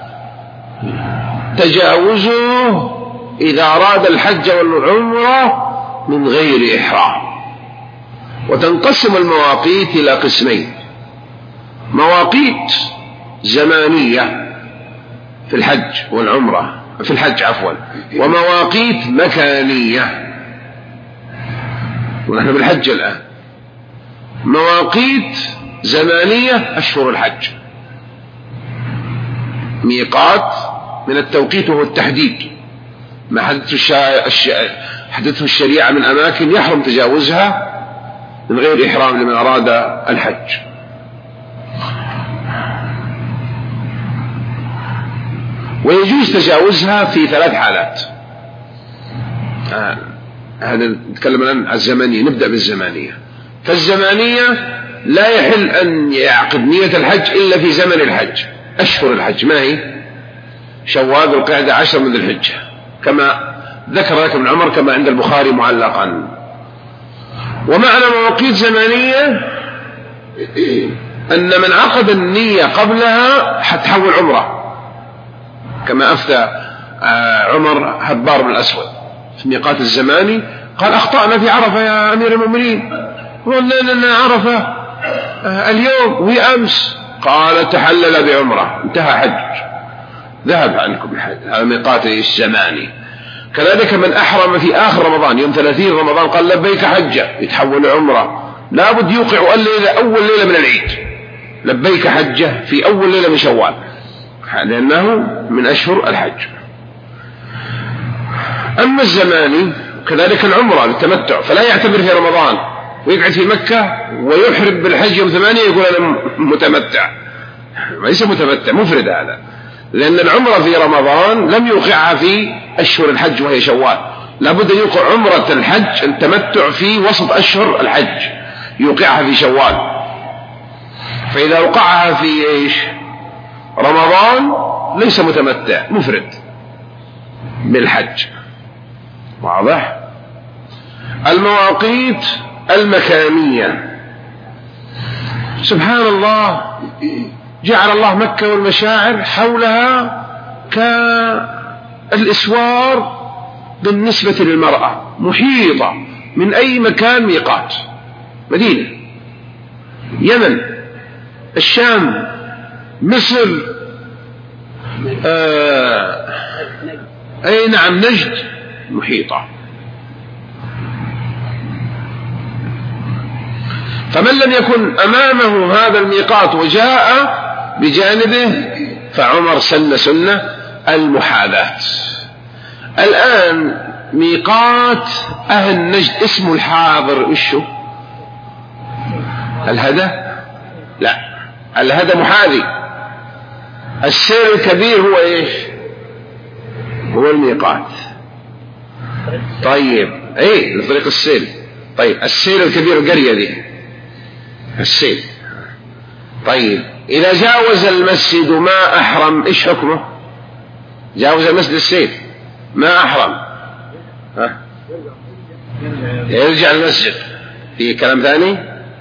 تجاوزه إذا أراد الحج والعمرة من غير إحرام. وتنقسم المواقيت إلى قسمين: مواقيت زمانية في الحج والعمرة، في الحج عفوا، ومواقيت مكانية، ونحن بالحج الآن. مواقيت زمانية أشهر الحج، ميقات من التوقيت وهو التحديد، ما حدثه الشريعة من أماكن يحرم تجاوزها من غير إحرام لمن أراد الحج. ويجوز تجاوزها في ثلاث حالات. آه. هذا نتكلم الآن عن الزمانية. نبدأ بالزمانية. فالزمانية لا يحل أن يعقد نية الحج إلا في زمن الحج. أشهر الحج ما هي؟ شوال ذو القعدة عشر من ذي الحجة، كما ذكر لك ابن عمر كما عند البخاري معلقا. ومعنى مواقيت زمانية أن من عقد النية قبلها حتحول عمره، كما أفتى عمر هبار بن الأسود في ميقات الزماني، قال أخطأنا في عرفة يا أمير المؤمنين، قلنا لنا عرفة اليوم وأمس، قال تحلل بعمره، انتهى حج، ذهب عنكم الحج. هذا ميقات الزماني. كذلك من أحرم في آخر رمضان يوم ثلاثين رمضان قال لبيك حجة، يتحول عمره، لابد يوقع الليلة أول ليلة من العيد، لبيك حجة في أول ليلة من شوال، لأنه من أشهر الحج. أما الزماني كذلك العمرة بالتمتع، فلا يعتبر في رمضان ويقعد في مكة ويحرم بالحج يوم ثمانية يقول أنا متمتع، ليس متمتع، مفرد هذا، لأن العمرة في رمضان لم يوقعها في أشهر الحج وهي شوال، لابد أن يوقع عمرة الحج التمتع في وسط أشهر الحج، يوقعها في شوال. فإذا وقعها في إيش رمضان ليس متمتع، مفرد بالحج. واضح؟ المواقيت المكانية، سبحان الله، جعل الله مكة والمشاعر حولها كالإسوار بالنسبة للمرأة، محيطة من أي مكان ميقات، مدينة، يمن، الشام، مصر، آه أي نعم نجد، محيطة. فمن لم يكن أمامه هذا الميقات وجاء بجانبه فعمر سن سنة المحاذاة. الآن ميقات أهل نجد اسمه الحاضر وشو؟ الهدى؟ لا، الهدى محاذي. السير الكبير هو إيش؟ هو الميقات. طيب ايه لطريق السيل. طيب السيل الكبير القرية دي السيل. طيب إذا جاوز المسجد ما أحرم إيش حكمه؟ جاوز المسجد السيل ما أحرم، ها؟ يرجع المسجد. في كلام ثاني؟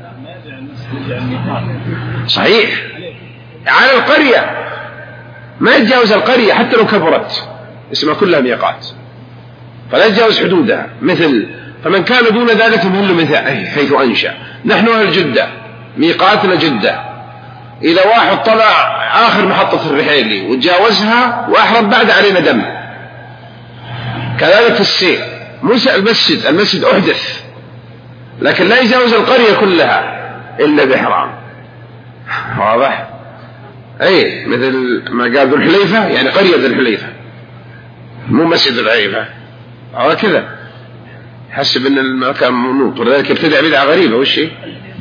صحيح، على القرية ما يتجاوز القرية حتى لو كبرت، اسمها كلها ميقات، فلا يتجاوز حدودها. مثل فمن كان دون ذلك فمن مثل حيث أنشأ. نحن أهل جدة ميقاتنا جدة، إذا واحد طلع آخر محطة الرحيلي وتجاوزها وأحرم بعد علينا دم. كذلك في السير، موسى المسجد المسجد أحدث، لكن لا يجاوز القرية كلها إلا بإحرام. واضح؟ أي مثل ما قال ذو الحليفة، يعني قرية ذو الحليفة مو مسجد ذو الحليفة، أو كذا حسب أن المكان منوط، ولذلك ابتدع بدعة غريبة. وش هي؟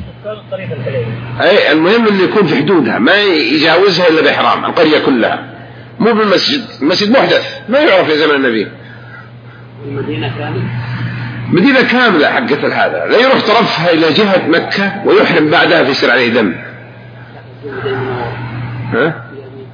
أي المهم أن يكون في حدودها، ما يجاوزها إلا بإحرام القرية كلها، مو بالمسجد. المسجد محدث ما يعرف في زمن النبي. المدينة كاملة، مدينة كاملة حقت هذا، لا يروح طرفها إلى جهة مكة ويحرم بعدها في سر عليه دم. ها؟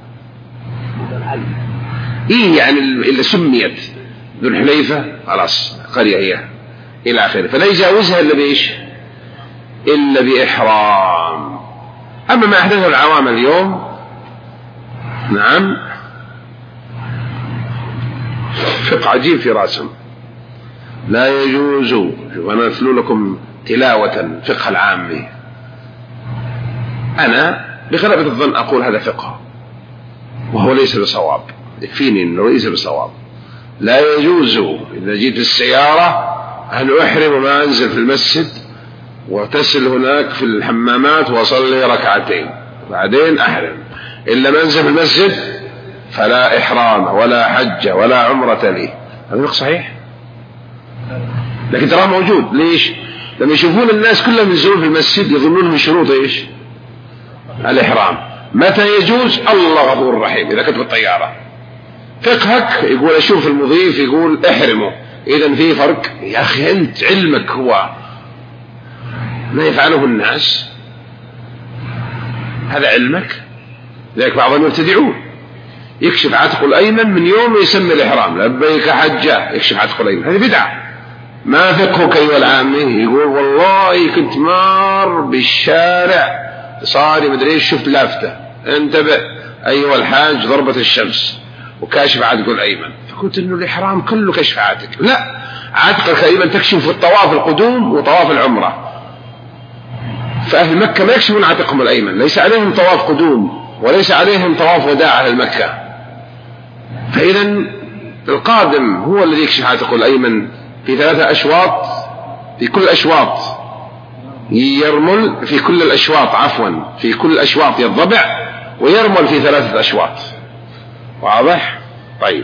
إيه يعني اللي سميت ذو الحليفة خلاص قرية هي إلى آخره، فلا يجاوزها إلا بإيش؟ إلا بإحرام. أما ما أحدثه العوام اليوم، نعم، فقه عجيب في راسهم، لا يجوز. شوف أنا أتلو لكم تلاوة فقه العامي. أنا بغلبة الظن أقول هذا فقه وهو ليس بصواب، يكفيني أنه ليس بصواب. لا يجوز إذا جيت السيارة أن أحرم وما أنزل في المسجد وتسل هناك في الحمامات وأصلي ركعتين بعدين أحرم، إلا ما أنزل في المسجد فلا إحرام ولا حج ولا عمرة لي. هذا فقه صحيح، لكن تراه موجود. ليش؟ لما يشوفون الناس كلهم ينزلون في المسجد يظنون من شروط إيش؟ الإحرام. متى يجوز؟ الله غفور رحيم. إذا كنت بالطيارة فقهك يقول أشوف المضيف يقول احرمه، إذن في فرق يا أخي. أنت علمك هو ما يفعله الناس، هذا علمك. ذلك بعضهم يبتدعون، يكشف عاتقه الأيمن من يوم يسمي الإحرام لبيك حجة، يكشف عاتقه الأيمن، هذه بدعة. ما فقهك أيها العامي؟ يقول والله كنت مار بالشارع صاري مدري ايش شفت لافتة، انتبه أيها الحاج ضربة الشمس وكاشف عاتقه الأيمن، فقلت إنه الإحرام كله كشف عاتق. لا، عاتقك الأيمن تكشف في الطواف القدوم وطواف العمرة. فأهل مكة ما يكشفون عاتقهم الأيمن، ليس عليهم طواف قدوم وليس عليهم طواف وداع أهل مكة. فإذا القادم هو الذي يكشف عاتقه الأيمن في ثلاثة أشواط، في كل أشواط يرمل، في كل الأشواط عفوا في كل الأشواط يضبع ويرمل في ثلاثة أشواط. واضح؟ طيب،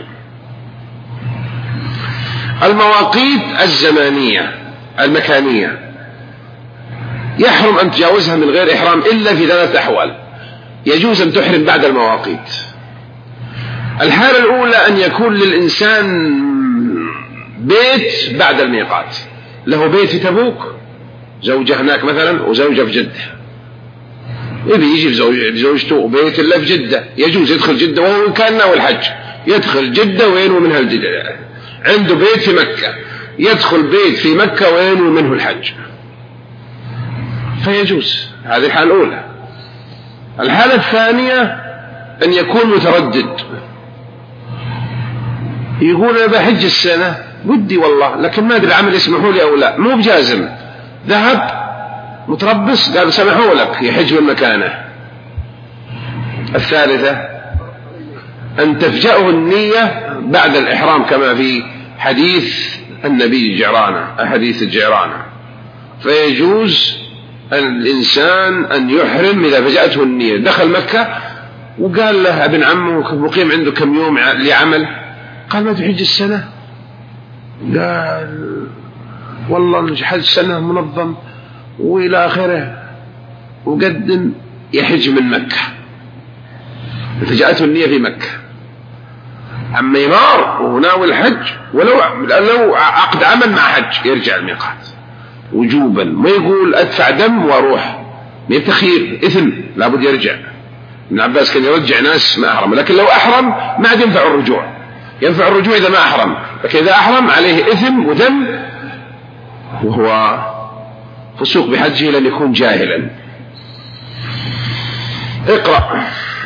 المواقيت الزمانية المكانية يحرم أن تجاوزها من غير إحرام إلا في ثلاثة أحوال. يجوز أن تحرم بعد المواقيت. الحالة الأولى أن يكون للإنسان بيت بعد الميقات، له بيت في تبوك، زوجة هناك مثلا وزوجة في جدة، يبي يجي لزوجته بيت إلا في جدة، يجوز يدخل جدة وهو كان ناوي الحج، يدخل جدة وينوي منها الجدة. عنده بيت في مكة، يدخل بيت في مكة وينوي منه الحج، فيجوز. هذه الحالة الأولى. الحالة الثانية أن يكون متردد، يقول أنا بحج السنة ودي والله لكن ما أدري العمل يسمحوا لي أو لا، مو بجازم، ذهب متربص قال سمحوا لك يحج من مكانه. الثالثة أن تفجأه النية بعد الإحرام كما في حديث النبي جعرانة، حديث الجعرانة، فيجوز الإنسان أن يحرم إذا فجأته النية. دخل مكة وقال له ابن عمه مقيم عنده كم يوم لعمل، قال ما تحج السنة؟ قال والله الحج سنة منظم وإلى آخره، وقدم يحج من مكة، فجأته النية في مكة. أما يمار وناوي الحج ولو لو عقد عمل مع حج يرجع الميقات وجوبا، ما يقول أدفع دم وأروح، ما يبتخير إثم، لابد يرجع. ابن عباس كان يرجع ناس ما أحرم، لكن لو أحرم ما عاد ينفع الرجوع، ينفع الرجوع إذا ما أحرم، لكن إذا أحرم عليه إثم ودم وهو فسوق بحجه لن يكون جاهلا. اقرأ.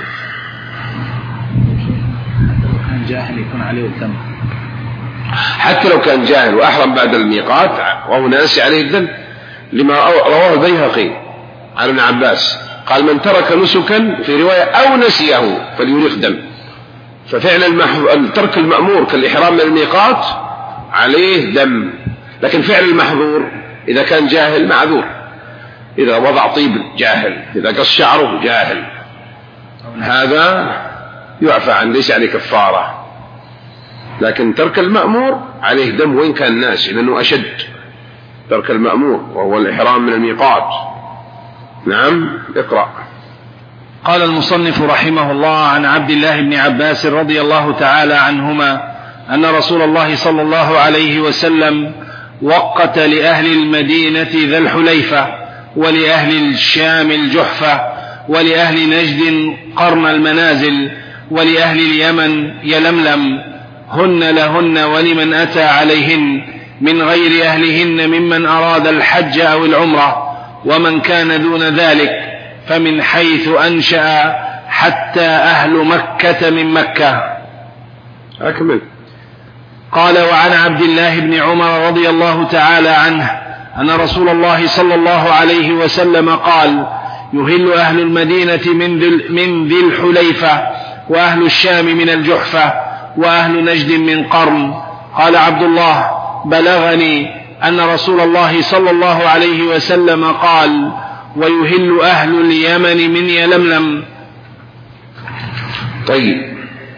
كان جاهل يكون عليه الذنب، حتى لو كان جاهل وأحرم بعد الميقات وهو ناسي عليه الذنب، لما رواه البيهقي عن ابن عباس قال من ترك نسكا في رواية أو نسيه فليريق دم. ففعل الترك المأمور كالإحرام من الميقات عليه دم، لكن فعل المحظور إذا كان جاهل معذور، إذا وضع طيب جاهل، إذا قص شعره جاهل، هذا يعفى عن ليس عليه كفارة. لكن ترك المأمور عليه دم وإن كان ناسي، لأنه أشد ترك المأمور وهو الإحرام من الميقات. نعم، اقرأ. قال المصنف رحمه الله عن عبد الله بن عباس رضي الله تعالى عنهما أن رسول الله صلى الله عليه وسلم وقت لأهل المدينة ذا الحليفة، ولأهل الشام الجحفة، ولأهل نجد قرن المنازل، ولأهل اليمن يلملم، هن لهن ولمن أتى عليهن من غير أهلهن ممن أراد الحج أو العمرة، ومن كان دون ذلك فمن حيث أنشأ حتى أهل مكة من مكة. أكمل. قال وعن عبد الله بن عمر رضي الله تعالى عنه أن رسول الله صلى الله عليه وسلم قال يهل أهل المدينة من ذي الحليفة، وأهل الشام من الجحفة، وأهل نجد من قرن. قال عبد الله: بلغني أن رسول الله صلى الله عليه وسلم قال: ويهل أهل اليمن من يلملم. طيب،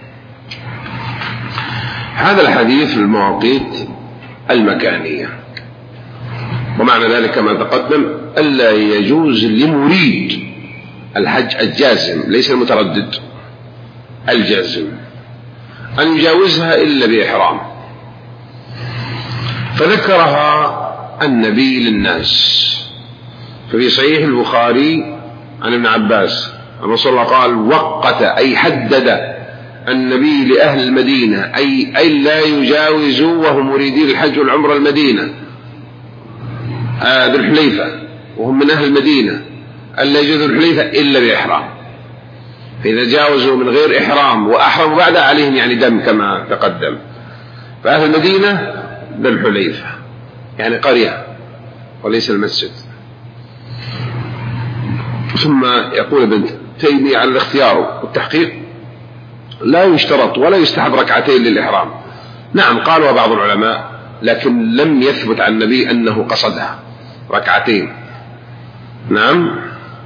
هذا الحديث في المواقيت المكانية، ومعنى ذلك كما تقدم ألا يجوز لمريد الحج الجازم، ليس المتردد، الجازم، أن يجاوزها إلا بإحرام. فذكرها النبي للناس. ففي صحيح البخاري عن ابن عباس أن رسول الله قال: وقت، أي حدد النبي لأهل المدينة، أي, أي لا يجاوزوا وهم مريدين الحج والعمرة المدينة ذو الحليفة وهم من أهل المدينة، ألا يجوزوا الحليفة إلا بإحرام. فإذا جاوزوا من غير إحرام وأحرموا بعد عليهم يعني دم كما تقدم. فأهل المدينة ذو الحليفة يعني قرية وليس المسجد. ثم يقول ابن تيمية على الاختيار والتحقيق: لا يشترط ولا يستحب ركعتين للإحرام. نعم قالوا بعض العلماء، لكن لم يثبت عن النبي أنه قصدها ركعتين. نعم.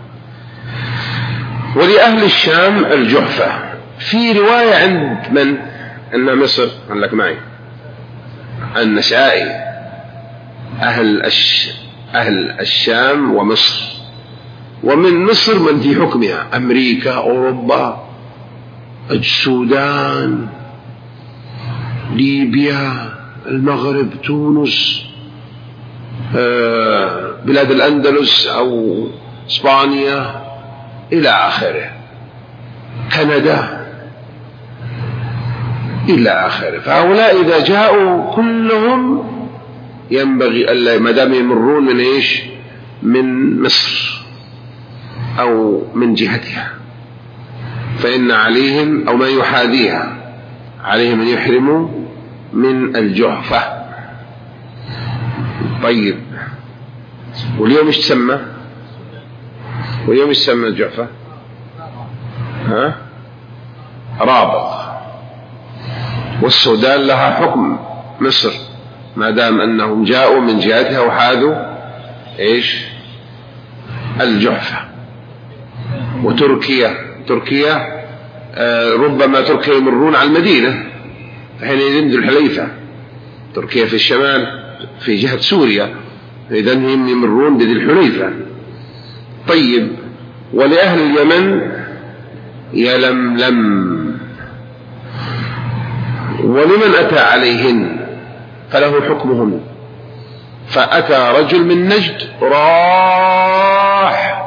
ولأهل الشام الجحفة. في رواية عند من أن مصر، قال لك معي النسائي، أهل, الش... أهل الشام ومصر، ومن مصر من في حكمها أمريكا، أوروبا، السودان، ليبيا، المغرب، تونس، بلاد الأندلس أو إسبانيا إلى آخره، كندا إلى آخره. فهؤلاء إذا جاءوا كلهم ينبغي ألا ما دام يمرون من إيش؟ من مصر أو من جهتها، فإن عليهم أو ما يحاذيها عليهم أن يحرموا من الجحفة. طيب، واليوم ايش تسمى؟ واليوم ايش تسمى الجحفة؟ ها؟ رابغ. والسودان لها حكم مصر ما دام أنهم جاءوا من جهتها وحاذوا ايش؟ الجحفة. وتركيا، تركيا آه ربما تركيا يمرون على المدينة، فحينئذ ذو الحليفة. تركيا في الشمال في جهة سوريا، إذن هم يمرون بذي الحليفة. طيب، ولأهل اليمن يلملم. ولمن أتى عليهن فله حكمهن. فأتى رجل من نجد راح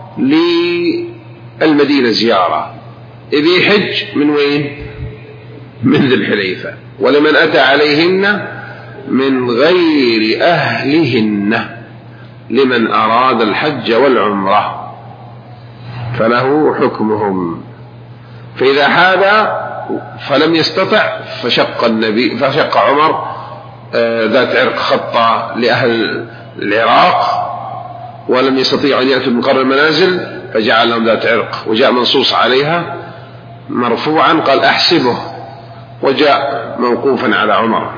للمدينة زيارة، إذ يحج من وين؟ من ذي الحليفة. ولمن أتى عليهن من غير أهلهن لمن أراد الحج والعمرة فله حكمهم. فإذا حاذ فلم يستطع فشق النبي فشق عمر آه ذات عرق خطة لأهل العراق، ولم يستطيع أن يأتوا من قرن المنازل فجعل لهم ذات عرق، وجاء منصوص عليها مرفوعا قال أحسبه، وجاء موقوفا على عمر.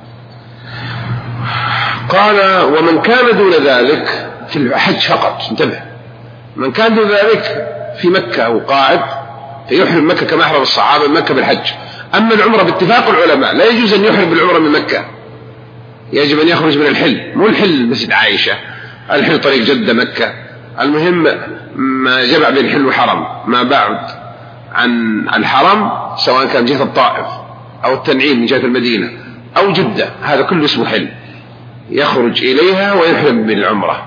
قال: ومن كان دون ذلك في الحج فقط، انتبه، من كان دون ذلك في مكة وقاعد فيحرم مكة كما أحرم الصحابة مكة بالحج. أما العمرة باتفاق العلماء لا يجوز أن يحرم بالعمرة من مكة، يجب أن يخرج من الحل، مو الحل مسجد عائشة، الحل طريق جدة مكة. المهم ما جمع بين الحل وحرم، ما بعد عن الحرم سواء كان جهة الطائف أو التنعيم من جهة المدينة أو جدة، هذا كله اسمه حل، يخرج إليها ويحرم بالعمرة.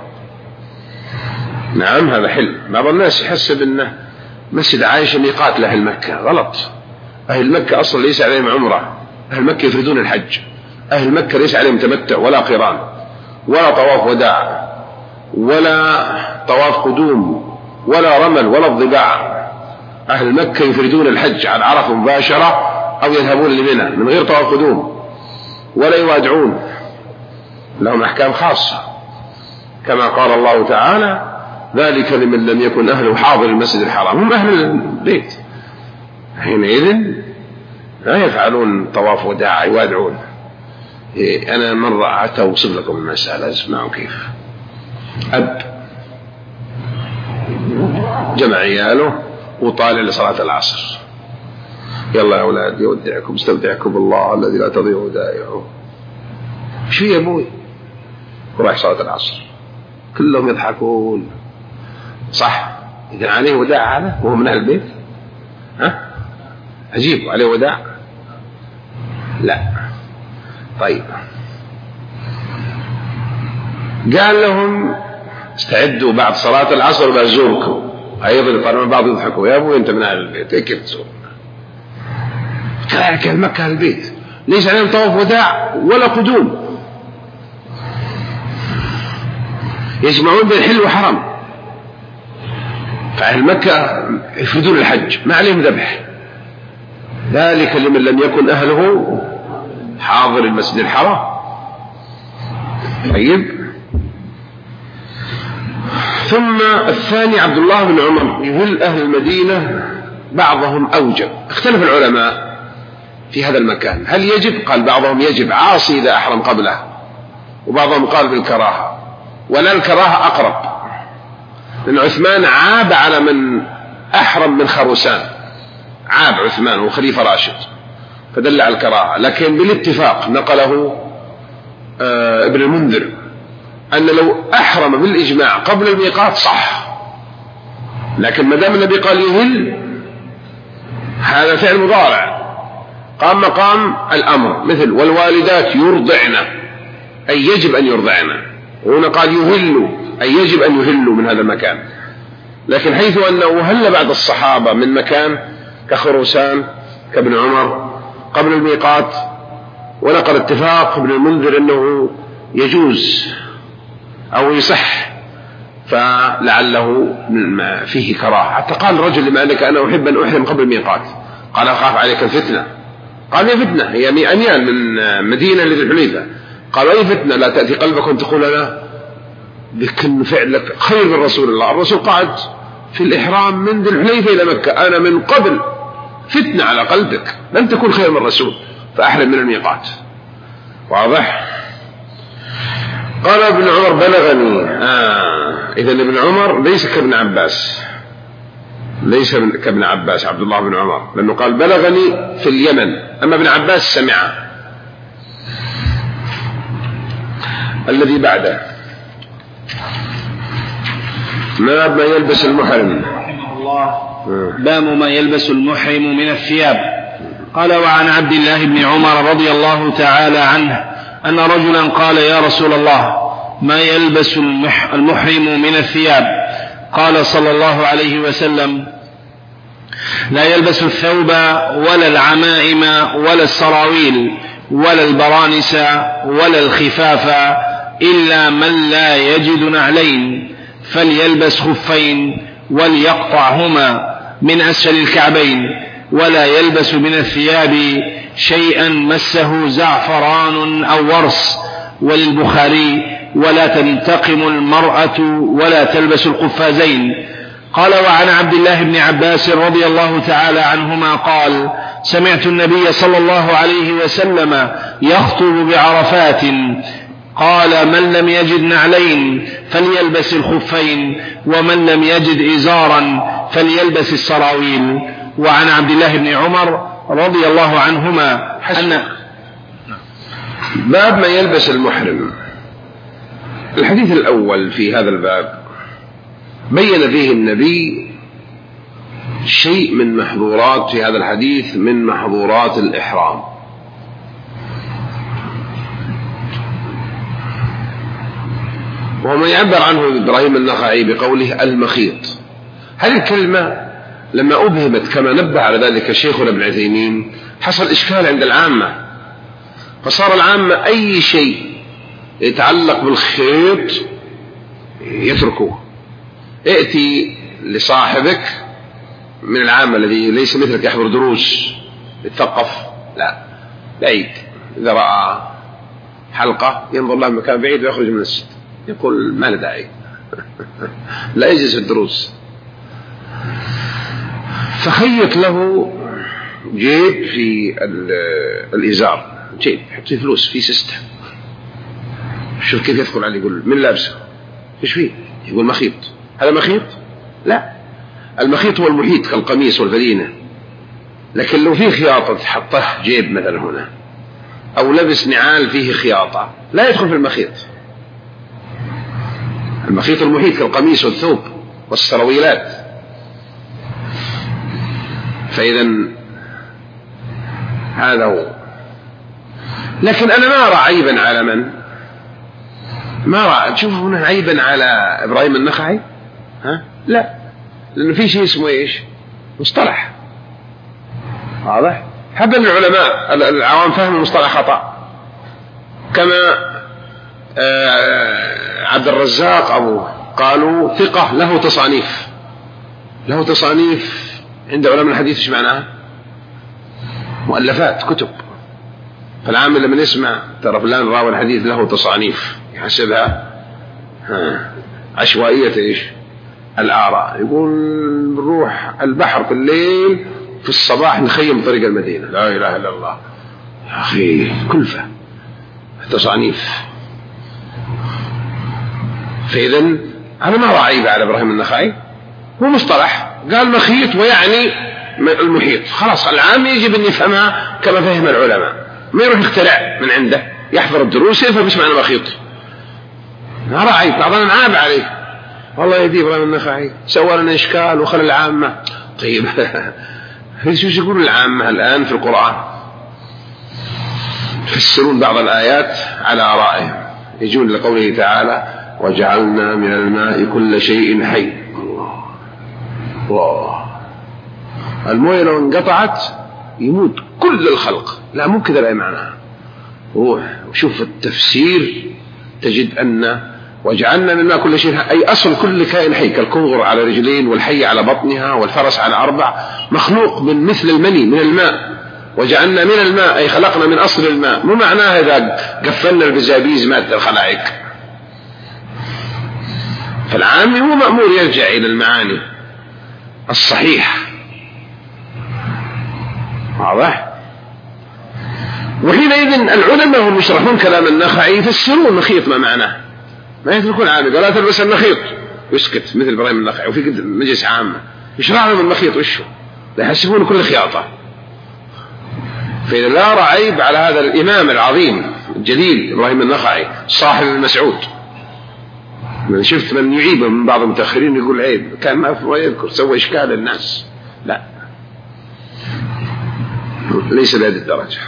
نعم هذا حل. بعض الناس يحسب أنه مسجد عائشة ميقات لأهل مكة، غلط. أهل مكة أصلا ليس عليهم عمرة، أهل مكة يفردون الحج. أهل مكة ليس عليهم تمتع ولا قران ولا طواف وداع ولا طواف قدوم ولا رمل ولا الضباع. أهل مكة يفردون الحج على عرفة مباشرة أو يذهبون لمنى من غير طواف قدوم ولا يوادعون، لهم أحكام خاصة كما قال الله تعالى: ذلك لمن لم يكن أهله حاضر المسجد الحرام، هم أهل البيت، حينئذ لا يفعلون طواف وداع يوادعون. إيه أنا مرة أتوصف لكم المسألة، اسمعوا كيف. أب جمع عياله وطالع لصلاة العصر، يلا يا أولاد يودعكم استودعكم الله الذي لا تضيع ودائعه. شو يا أبوي؟ وراح صلاة العصر، كلهم يضحكون. صح، إذا عليه وداع هذا وهو من أهل البيت؟ ها؟ عجيب، عليه وداع؟ لا. طيب، قال لهم استعدوا بعد صلاة العصر بأزوركم. أيضا قالوا بعض يضحكوا، يا أبوي أنت من أهل البيت كيف تزورنا؟ كان مكة أهل البيت، ليس عليهم طواف وداع ولا قدوم، يجمعون بين حل وحرم. فأهل مكة يفيدون الحج ما عليهم ذبح، ذلك لمن لم يكن أهله حاضر المسجد الحرام. طيب، ثم الثاني عبد الله بن عمر يهل أهل المدينة، بعضهم أوجب، اختلف العلماء في هذا المكان هل يجب؟ قال بعضهم يجب عاصي إذا أحرم قبله، وبعضهم قال بالكراهة، ولا الكراهة أقرب، لأن عثمان عاب على من أحرم من خروسان، عاب عثمان وخليفة راشد فدل على الكراهة. لكن بالاتفاق نقله آه ابن المنذر أن لو أحرم بالإجماع قبل الميقات صح، لكن ما دام النبي قال يهل هذا فعل مضارع قام مقام الأمر، مثل والوالدات يرضعن أي يجب أن يرضعن، وهنا قال يهلوا أي يجب أن يهلوا من هذا المكان. لكن حيث أنه هل بعد الصحابة من مكان كخروسان كابن عمر قبل الميقات، ونقل اتفاق ابن المنذر أنه يجوز أو يصح، فلعله فيه كراهة. حتى قال رجل لما أنك أنا أحب أن أحرم قبل الميقات، قال أخاف عليك الفتنة. قال أي فتنة؟ هي أميال من مدينة لذي الحليفة. قال أي فتنة لا تأتي قلبك وأن تقول أنا بكن فعلك خير من رسول الله، الرسول قاعد في الإحرام من ذي الحليفة إلى مكة، أنا من قبل، فتنة على قلبك لن تكون خير من الرسول، فأحرم من الميقات. واضح؟ قال ابن عمر بلغني. آه. إذن ابن عمر ليس كابن عباس، ليس كابن عباس عبد الله بن عمر، لأنه قال بلغني في اليمن، أما ابن عباس سمع. الذي بعده ما ما يلبس المحرم رحمه الله، باب ما يلبس المحرم من الثياب. قال وعن عبد الله بن عمر رضي الله تعالى عنه أن رجلا قال يا رسول الله ما يلبس المحرم من الثياب؟ قال صلى الله عليه وسلم لا يلبس الثوب ولا العمائم ولا السراويل ولا البرانس ولا الخفاف إلا من لا يجد نعلين، فليلبس خفين وليقطعهما من أسفل الكعبين، ولا يلبس من الثياب شيئا مسه زعفران أو ورس. وللبخاري ولا تنتقم المرأة ولا تلبس القفازين. قال وعن عبد الله بن عباس رضي الله تعالى عنهما قال سمعت النبي صلى الله عليه وسلم يخطب بعرفات قال من لم يجد نعلين فليلبس الخفين، ومن لم يجد إزارا فليلبس السراويل. وعن عبد الله بن عمر رضي الله عنهما أن باب ما يلبس المحرم. الحديث الأول في هذا الباب بين فيه النبي شيء من محظورات، في هذا الحديث من محظورات الإحرام، وهو ما يعبر عنه إبراهيم النخعي بقوله المخيط. هذه الكلمة لما أبهمت كما نبه على ذلك شيخنا ابن عثيمين حصل إشكال عند العامة، فصار العامة أي شيء يتعلق بالخيط يتركوه. ائتي لصاحبك من العامة الذي ليس مثلك يحضر دروس يتثقف، لا بعيد، إذا رأى حلقة ينظر لها مكان بعيد ويخرج من السجن يقول ما له داعي، لا يجلس في الدروس. فخيط له جيب في الإزار، جيب يحط فيه فلوس في سيستم. شوف كيف يدخل عليه، يقول من لابسه ايش فيه؟ يقول مخيط. هذا مخيط؟ لا، المخيط هو المحيط كالقميص والفلينة، لكن لو فيه خياطة تحطه جيب مثلا هنا، أو لبس نعال فيه خياطة، لا يدخل في المخيط. المخيط المحيط كالقميص والثوب والسرويلات. فإذا هذا هو. لكن أنا ما أرى عيبا على من ما أرى تشوف هنا عيبا على إبراهيم النخعي، ها؟ لا، لأنه في شيء اسمه إيش؟ مصطلح واضح. حب العلماء العوام فهم المصطلح خطأ، كما عبد الرزاق أبوه قالوا ثقة له تصانيف، له تصانيف عند علماء الحديث. ايش معناها؟ مؤلفات، كتب. فالعامل لما يسمع ترى فلان راوي الحديث له تصانيف، يحسبها ها عشوائية ايش؟ الآراء. يقول نروح البحر في الليل، في الصباح نخيم طريق المدينة. لا إله إلا الله يا أخي، كلفة تصانيف. فإذا أنا ما رأيب على إبراهيم النخعي، هو مصطلح قال مخيط ويعني المحيط، خلاص العام يجب أن يفهمها كما فهم العلماء، ما يروح يخترع من عنده، يحضر الدروس يفهم ايش معنى مخيط. ما رأيب، بعضنا نعاب عليه والله يدي إبراهيم النخعي سوى لنا إشكال وخلى العامة. طيب شو يقول العامة الآن في القرآن؟ يفسرون بعض الآيات على آرائهم، يجون لقوله تعالى وجعلنا من الماء كل شيء حي. الله الله، المويه لو انقطعت يموت كل الخلق. لا مو كذا الآية معناها. روح وشوف التفسير تجد أن وجعلنا من الماء كل شيء، أي أصل كل كائن حي، كالكنغر على رجلين والحي على بطنها والفرس على أربع، مخلوق من مثل المني من الماء. وجعلنا من الماء أي خلقنا من أصل الماء، مو معناها إذا قفلنا البزابيز مات الخلائق. فالعامي هو مأمور يرجع إلى المعاني الصحيح، واضح. وحينئذ العلماء هم يشرحون كلام النخعي يفسرون مخيط ما معناه، ما يتركون عامي قال لا تلبس المخيط ويسكت مثل إبراهيم النخعي، وفي مجلس عامة يشرح لهم المخيط وشه، لا يحسبون كل خياطة. فإذا لا رعيب على هذا الإمام العظيم الجليل إبراهيم النخعي صاحب المسعود. من شفت من يعيبه من بعض المتأخرين يقول عيب، كان ما يذكر سوى إشكال الناس، لا ليس بهذه الدرجة.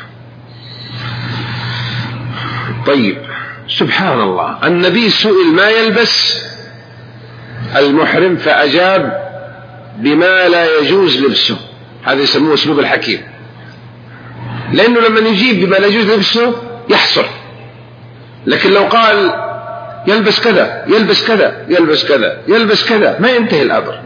طيب سبحان الله، النبي سئل ما يلبس المحرم فأجاب بما لا يجوز لبسه. هذا يسموه أسلوب الحكيم، لأنه لما يجيب بما لا يجوز لبسه يحصر. لكن لو قال يلبس كذا يلبس كذا يلبس كذا يلبس كذا ما ينتهي الأمر.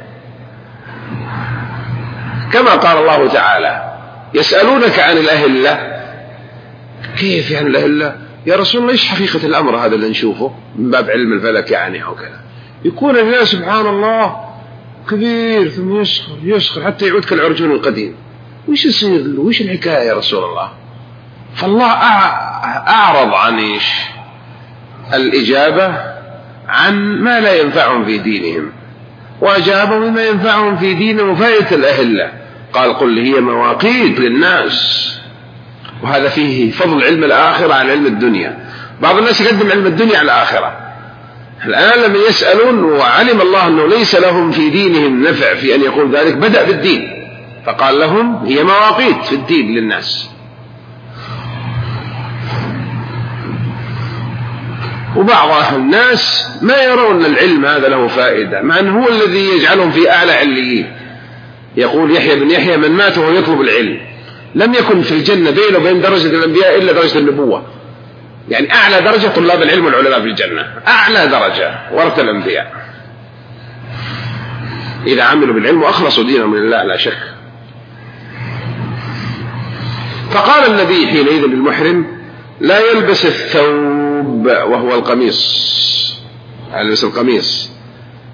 كما قال الله تعالى يسألونك عن الأهلة، كيف يعني الأهلة يا رسول الله؟ إيش حقيقة الأمر هذا اللي نشوفه من باب علم الفلك يعني أو كذا؟ يكون الناس سبحان الله كبير ثم يسخر يسخر حتى يعود كالعرجون القديم، وإيش يصير له؟ وإيش الحكاية يا رسول الله؟ فالله أعرض عن إيش الإجابة عن ما لا ينفعهم في دينهم، وأجابوا بما ينفعهم في دينهم وفائدة الأهلة. قال قل هي مواقيت للناس، وهذا فيه فضل علم الآخرة عن علم الدنيا. بعض الناس يقدم علم الدنيا على الآخرة. الآن لما يسألون وعلم الله أنه ليس لهم في دينهم نفع في أن يقول ذلك، بدأ بالدين فقال لهم هي مواقيت في الدين للناس. وبعض الناس ما يرون العلم هذا له فائدة، مع أنه هو الذي يجعلهم في أعلى عليين. يقول يحيى بن يحيى من مات وهو يطلب العلم لم يكن في الجنة بينه وبين درجة الأنبياء إلا درجة النبوة، يعني أعلى درجة طلاب العلم والعلماء في الجنة، أعلى درجة ورث الأنبياء إذا عملوا بالعلم وأخلصوا دينهم لله لا شك. فقال النبي حينئذ للمحرم لا يلبس الثوب وهو القميص، يلبس القميص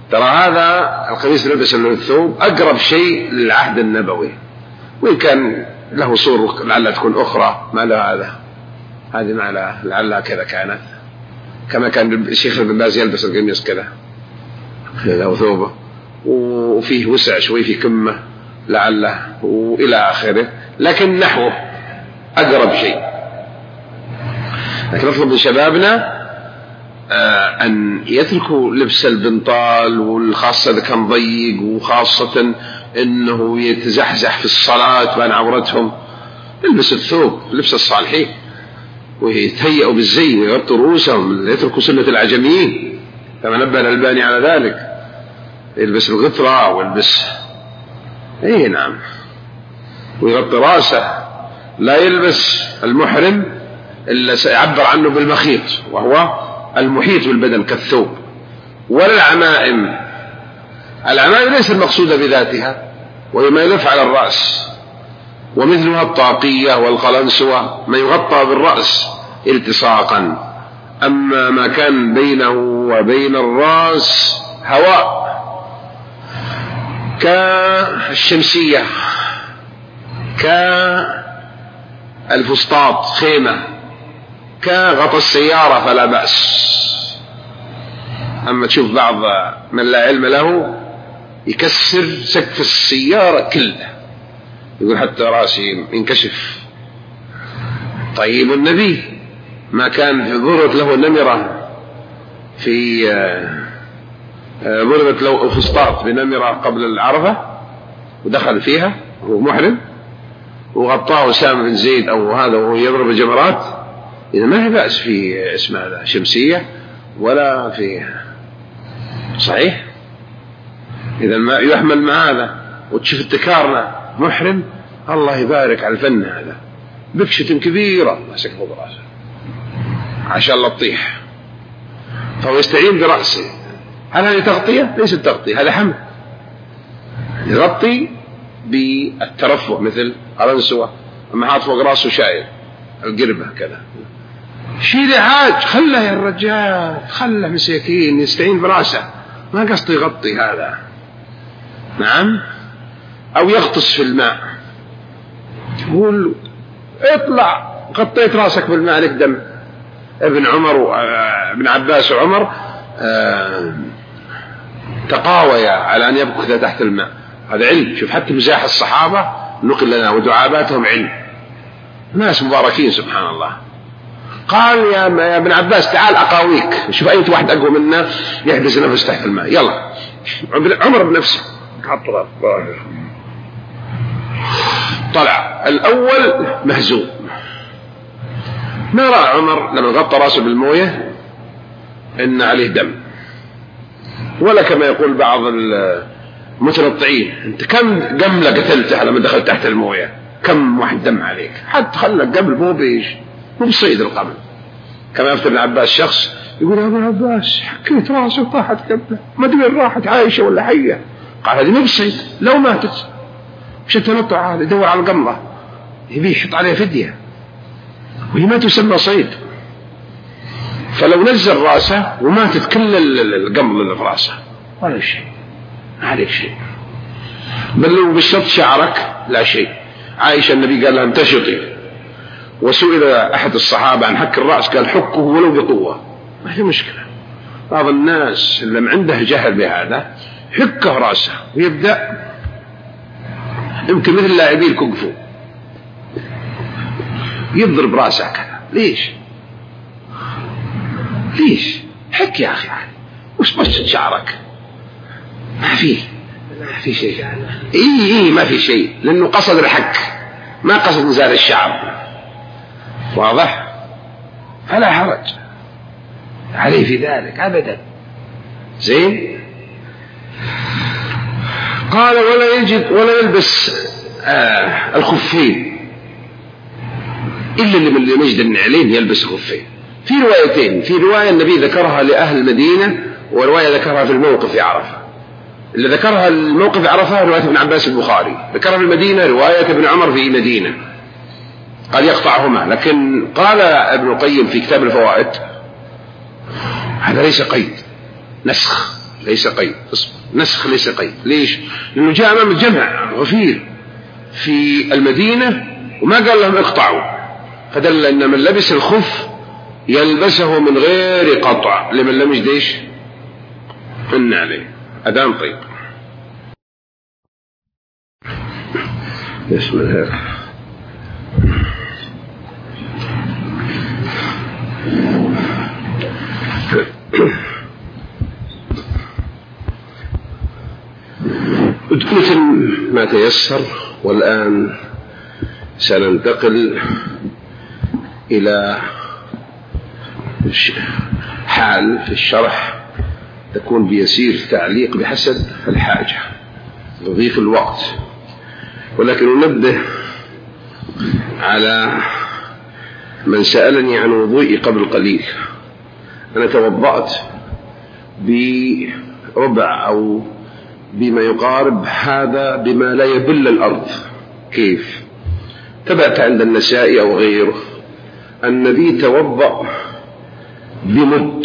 ترى هذا القميص لبس من الثوب أقرب شيء للعهد النبوي، وإن كان له صور لعلها تكون أخرى ما له هذا، هذه ما لها لعلها كذا كانت، كما كان الشيخ ابن باز يلبس القميص كذا له ثوبه وفيه وسع شوي في كمه لعله وإلى آخره، لكن نحوه أقرب شيء. لكن نطلب من شبابنا أن يتركوا لبس البنطال، والخاصة إذا كان ضيق، وخاصة أنه يتزحزح في الصلاة بين عورتهم. يلبس الثوب لبس الصالحين، ويتهيئوا بالزي ويغطوا رؤوسهم، يتركوا سنة العجميين كما نبه الألباني على ذلك. يلبس الغطرة ويلبس ايه نعم ويغطي راسه. لا يلبس المحرم إلا سيعبر عنه بالمخيط، وهو المحيط بالبدن كالثوب. ولا العمائم، العمائم ليس المقصودة بذاتها، وهي ما يلف على الرأس، ومثلها الطاقية والقلنسوة ما يغطى بالرأس التصاقا. أما ما كان بينه وبين الرأس هواء كالشمسية، كالفسطاط خيمة، كغطى السيارة فلا بأس. أما تشوف بعض من لا علم له يكسر سقف السيارة كله، يقول حتى راسي ينكشف. طيب النبي ما كان في ضربت له نمرة، في ضربت له فسطاط بنمرة قبل العرفة ودخل فيها وهو محرم، وغطاه أسامة بن زيد أو هذا وهو يضرب الجمرات. إذا ما هي بأس في اسم هذا شمسية ولا في صحيح. إذا ما يحمل مع هذا، وتشوف التكارنا محرم الله يبارك على الفن هذا بكشة كبيرة ماسك فوق رأسه عشان لا تطيح، فهو يستعين برأسه. هل هذه تغطية؟ ليست تغطية، هذا حمل. يغطي بالترفع مثل قلنسوة، أما حاط فوق رأسه شايل القربة كذا. شيل عاج خله يا الرجال، خله مساكين يستعين برأسه، ما قصده يغطي هذا. نعم. أو يغطس في الماء، يقول اطلع غطيت راسك بالماء لك دم. ابن عمر وابن عباس وعمر تقاويا على أن يبقوا تحت الماء. هذا علم. شوف حتى مزاح الصحابة نقل لنا ودعاباتهم علم، ناس مباركين سبحان الله. قال يا ابن عباس تعال أقاويك. شوف أي واحد أقوى منا يحبس نفسه تحت الماء، يلا. عمر بنفسه طلع الأول مهزوم، ما رأى عمر لما غطى راسه بالموية إن عليه دم، ولا كما يقول بعض المتنطعين أنت كم قملة قتلتها لما دخلت تحت الموية، كم واحد دم عليك، حتى خلك قبل مو بيش مو بصيد القبل. كما يفتر ابن عباس شخص يقول يا ابن عباس حكيت راسه طاحت قبله، ما ادري راحت عايشة ولا حية. قال هذه مو بصيد، لو ماتت مش التنطع هذا يدور على القملة يبي يحط عليها فدية، وهي ما تسمى صيد. فلو نزل راسه وماتت كل القمل اللي في راسه ولا شيء، ما عليك شيء. بل لو بالشط شعرك لا شيء. عائشة النبي قال لها امتشطي، وسئل أحد الصحابة عن حك الرأس قال حكه ولو بقوة، ما هي مشكلة. بعض الناس اللي عنده جهل بهذا حكه رأسه ويبدأ يمكن مثل لاعبين الكونغ-فو يضرب رأسه كذا. ليش ليش حك يا أخي، وش بس شعرك ما فيه ما في شيء. إيه إيه ما في شيء، لأنه قصد الحك ما قصد نزال الشعر، واضح؟ فلا حرج عليه في ذلك أبدا. زين. قال ولا يجد ولا يلبس آه الخفين إلا اللي من مجد النعلين يلبس خفين. في روايتين، في رواية النبي ذكرها لأهل المدينة، ورواية ذكرها في الموقف في عرفة. اللي ذكرها الموقف في عرفة رواية ابن عباس البخاري، ذكرها في المدينة رواية ابن عمر في مدينة قال يقطعهما. لكن قال ابن القيم في كتاب الفوائد هذا ليس قيد، نسخ. ليس قيد، نسخ ليس قيد. ليش؟ لأنه جاء أمام الجمع غفير في المدينة وما قال لهم اقطعوا، فدل أن من لبس الخف يلبسه من غير قطع لمن لم يجديش إن عليه أدام. طيب بسم الله. مثل ما تيسر، والآن سننتقل إلى حال في الشرح تكون بيسير تعليق بحسب الحاجة نضيف الوقت، ولكن ننبه على من سألني عن وضوئي قبل قليل. أنا توضأت بربع أو بما يقارب هذا بما لا يبل الأرض. كيف؟ تبعت عند النسائي أو غيره النبي توضأ بمد،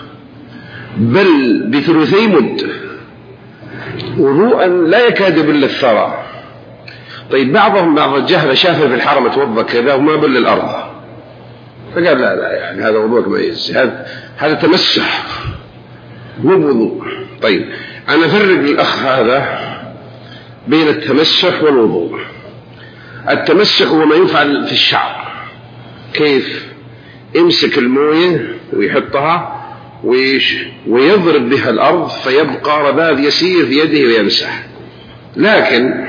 بل بثلثي مد، وضوءا لا يكاد يبل الثرى. طيب بعضهم بعض الجهل شافه في الحرم توضأ كذا وما بل الأرض، فقال لا لا يعني هذا وضوءك ميز، هذا هذا تمسح مو بوضوء. طيب أنا أفرق الأخ هذا بين التمسح والوضوء. التمسح هو ما يفعل في الشعر. كيف؟ يمسك الموية ويحطها ويش ويضرب بها الأرض فيبقى رذاذ يسير في يده ويمسح. لكن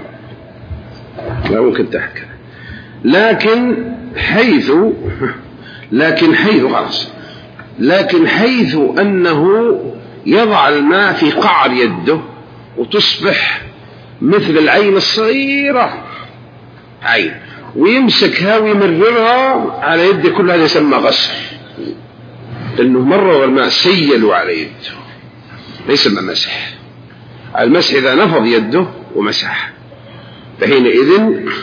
لا ممكن تحكي، لكن حيث لكن حيث خلاص لكن حيث أنه يضع الماء في قعر يده وتصبح مثل العين الصغيرة عين، ويمسكها ويمررها على يده، كل هذا يسمى غسل، لأنه مرر الماء سيلوا على يده، ليس مسح. المسح إذا نفض يده ومسح، فحينئذ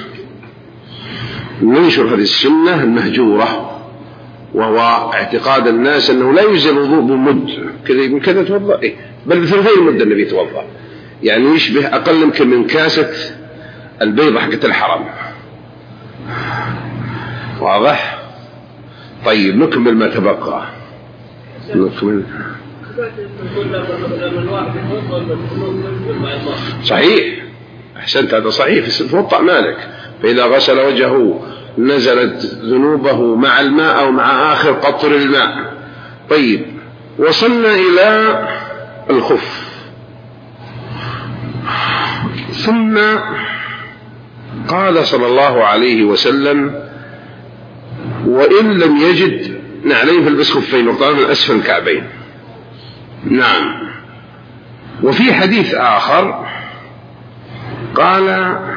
ننشر هذه السنة المهجورة، وهو اعتقاد الناس أنه لا يجزي الوضوء بمد كذا من كذا توضأ، إيه؟ بل بثلثي المد النبي توضأ، يعني يشبه أقل يمكن من كاسة البيضة حقت الحرم. واضح؟ طيب نكمل ما تبقى. نكمل. صحيح، أحسنت، هذا صحيح في وطأ مالك، فإذا غسل وجهه نزلت ذنوبه مع الماء أو مع آخر قطر الماء. طيب وصلنا إلى الخف، ثم قال صلى الله عليه وسلم: وإن لم يجد نعلين فالبس خفين وطبعا من أسفل الكعبين. نعم. وفي حديث آخر قال: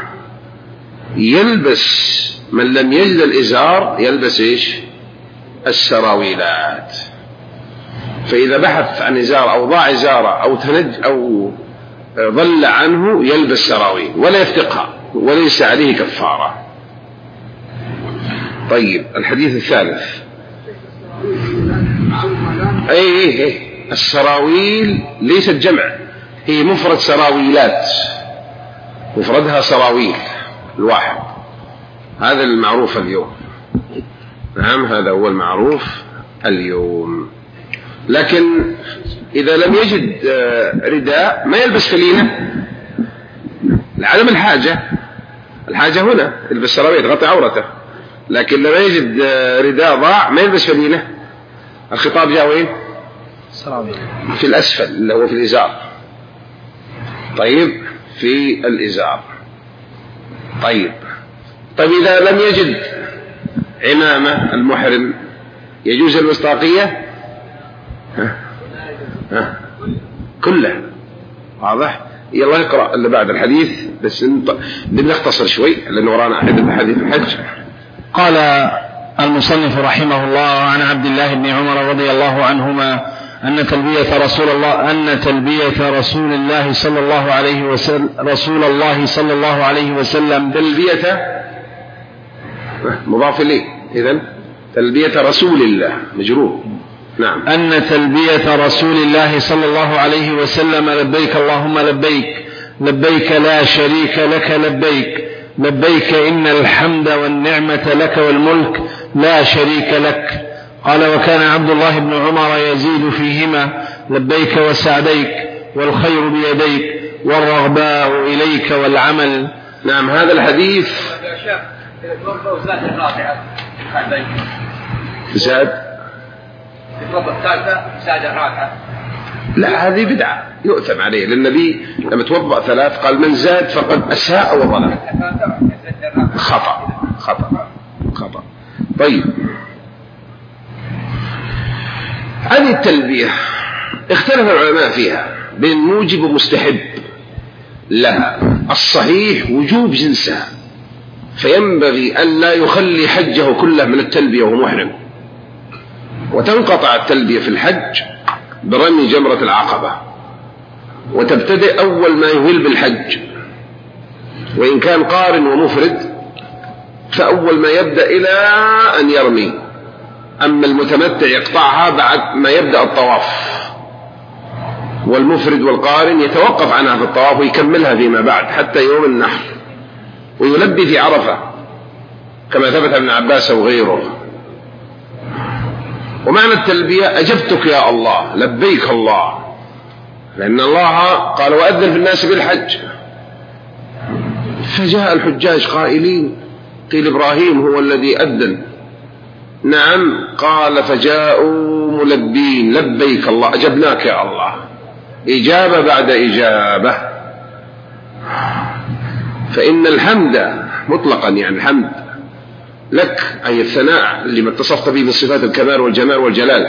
يلبس من لم يجد الإزار يلبس إيش؟ السراويلات. فإذا بحث عن إزار أو ضاع إزارة أو تنج أو ضل عنه يلبس سراويل ولا يفتقها وليس عليه كفارة. طيب الحديث الثالث، أي أي أي السراويل ليست جمع، هي مفرد سراويلات، مفردها سراويل الواحد، هذا المعروف اليوم. نعم هذا هو المعروف اليوم. لكن إذا لم يجد رداء ما يلبس فلينة لعدم الحاجة، الحاجة هنا يلبس سراويل يغطي عورته، لكن لما يجد رداء ضاع ما يلبس فلينة. الخطاب جاء وين؟ في الأسفل اللي هو في الإزار. طيب في الإزار. طيب طيب إذا لم يجد عمامة المحرم يجوز الوسطاقية؟ ها ها كلها. واضح؟ يلا نقرأ اللي بعد الحديث، بس بنختصر شوي لأنه ورانا أحد الحديث الحج. قال المصنف رحمه الله: عن عبد الله بن عمر رضي الله عنهما أن تلبية رسول الله أن تلبية رسول الله صلى الله عليه وسلم رسول الله صلى الله عليه وسلم تلبية مضاف إليه، إذن تلبية رسول الله مجرور، نعم. أن تلبية رسول الله صلى الله عليه وسلم لبيك اللهم لبيك لبيك لا شريك لك لبيك لبيك إن الحمد والنعمة لك والملك لا شريك لك. قال وكان عبد الله بن عمر يزيد فيهما لبيك وسعديك والخير بيديك والرغباء إليك والعمل. نعم. هذا الحديث زاد لا، هذه بدعة يؤثم عليه، للنبي لما توضأ ثلاث قال من زاد فقد أساء وظلم. خطأ خطأ خطأ. طيب، هذه التلبية اختلف العلماء فيها بين موجب ومستحب لها. الصحيح وجوب جنسها، فينبغي أن لا يخلي حجه كله من التلبية وهو محرم، وتنقطع التلبية في الحج برمي جمرة العقبة، وتبتدئ أول ما يهل بالحج، وإن كان قارن ومفرد فأول ما يبدأ إلى أن يرمي. أما المتمتع يقطعها بعد ما يبدأ الطواف، والمفرد والقارن يتوقف عنها في الطواف ويكملها فيما بعد حتى يوم النحر، ويلبي في عرفة كما ثبت ابن عباس وغيره. ومعنى التلبية أجبتك يا الله، لبيك الله، لأن الله قال وأذن في الناس بالحج، فجاء الحجاج قائلين قيل إبراهيم هو الذي أذن. نعم. قال فجاءوا ملبين لبيك الله، أجبناك يا الله، إجابة بعد إجابة. فإن الحمد مطلقا يعني الحمد لك، أي الثناء لما اتصفت به من صفات الكمال والجمال والجلال،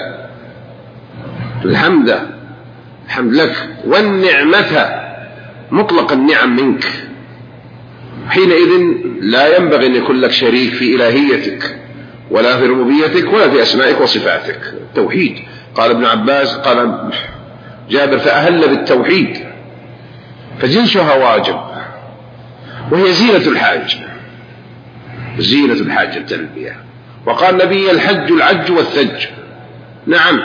الحمد الحمد لك. والنعمة مطلق النعم منك، حينئذ لا ينبغي أن يكون لك شريك في إلهيتك ولا في ربوبيتك ولا في أسمائك وصفاتك. التوحيد، قال ابن عباس قال جابر فأهل بالتوحيد، فجنسها واجب، وهي زينة الحاج، زينة الحاج التلبية. وقال النبي الحج العج والثج. نعم.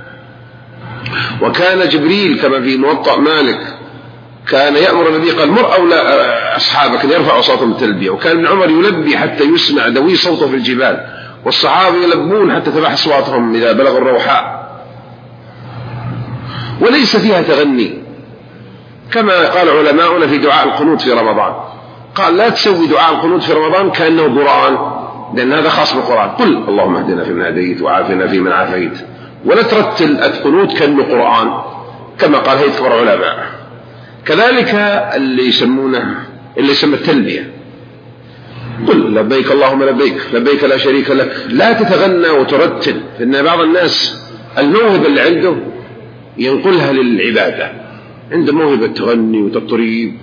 وكان جبريل كما في موطأ مالك كان يأمر النبي قال مر أولى أصحابك أن يرفعوا صوتهم بالتلبية، وكان ابن عمر يلبي حتى يسمع دوي صوته في الجبال، والصحابة يلبون حتى تباح أصواتهم إذا بلغوا الروحاء. وليس فيها تغني كما قال علماؤنا في دعاء القنوت في رمضان، قال لا تسوي دعاء القنوت في رمضان كأنه قرآن، لأن هذا خاص بالقرآن. قل اللهم اهدنا فيمن هديت وعافنا فيمن عافيت، ولا ترتل القنوت كأنه قرآن كما قال هيئة كبار العلماء. كذلك اللي يسمونه اللي يسمى التلبية، قل لبيك اللهم لبيك لبيك لا شريك لك، لا تتغنى وترتل، لأن بعض الناس الموهبة اللي عنده ينقلها للعبادة، عنده موهبة تغني وتطريب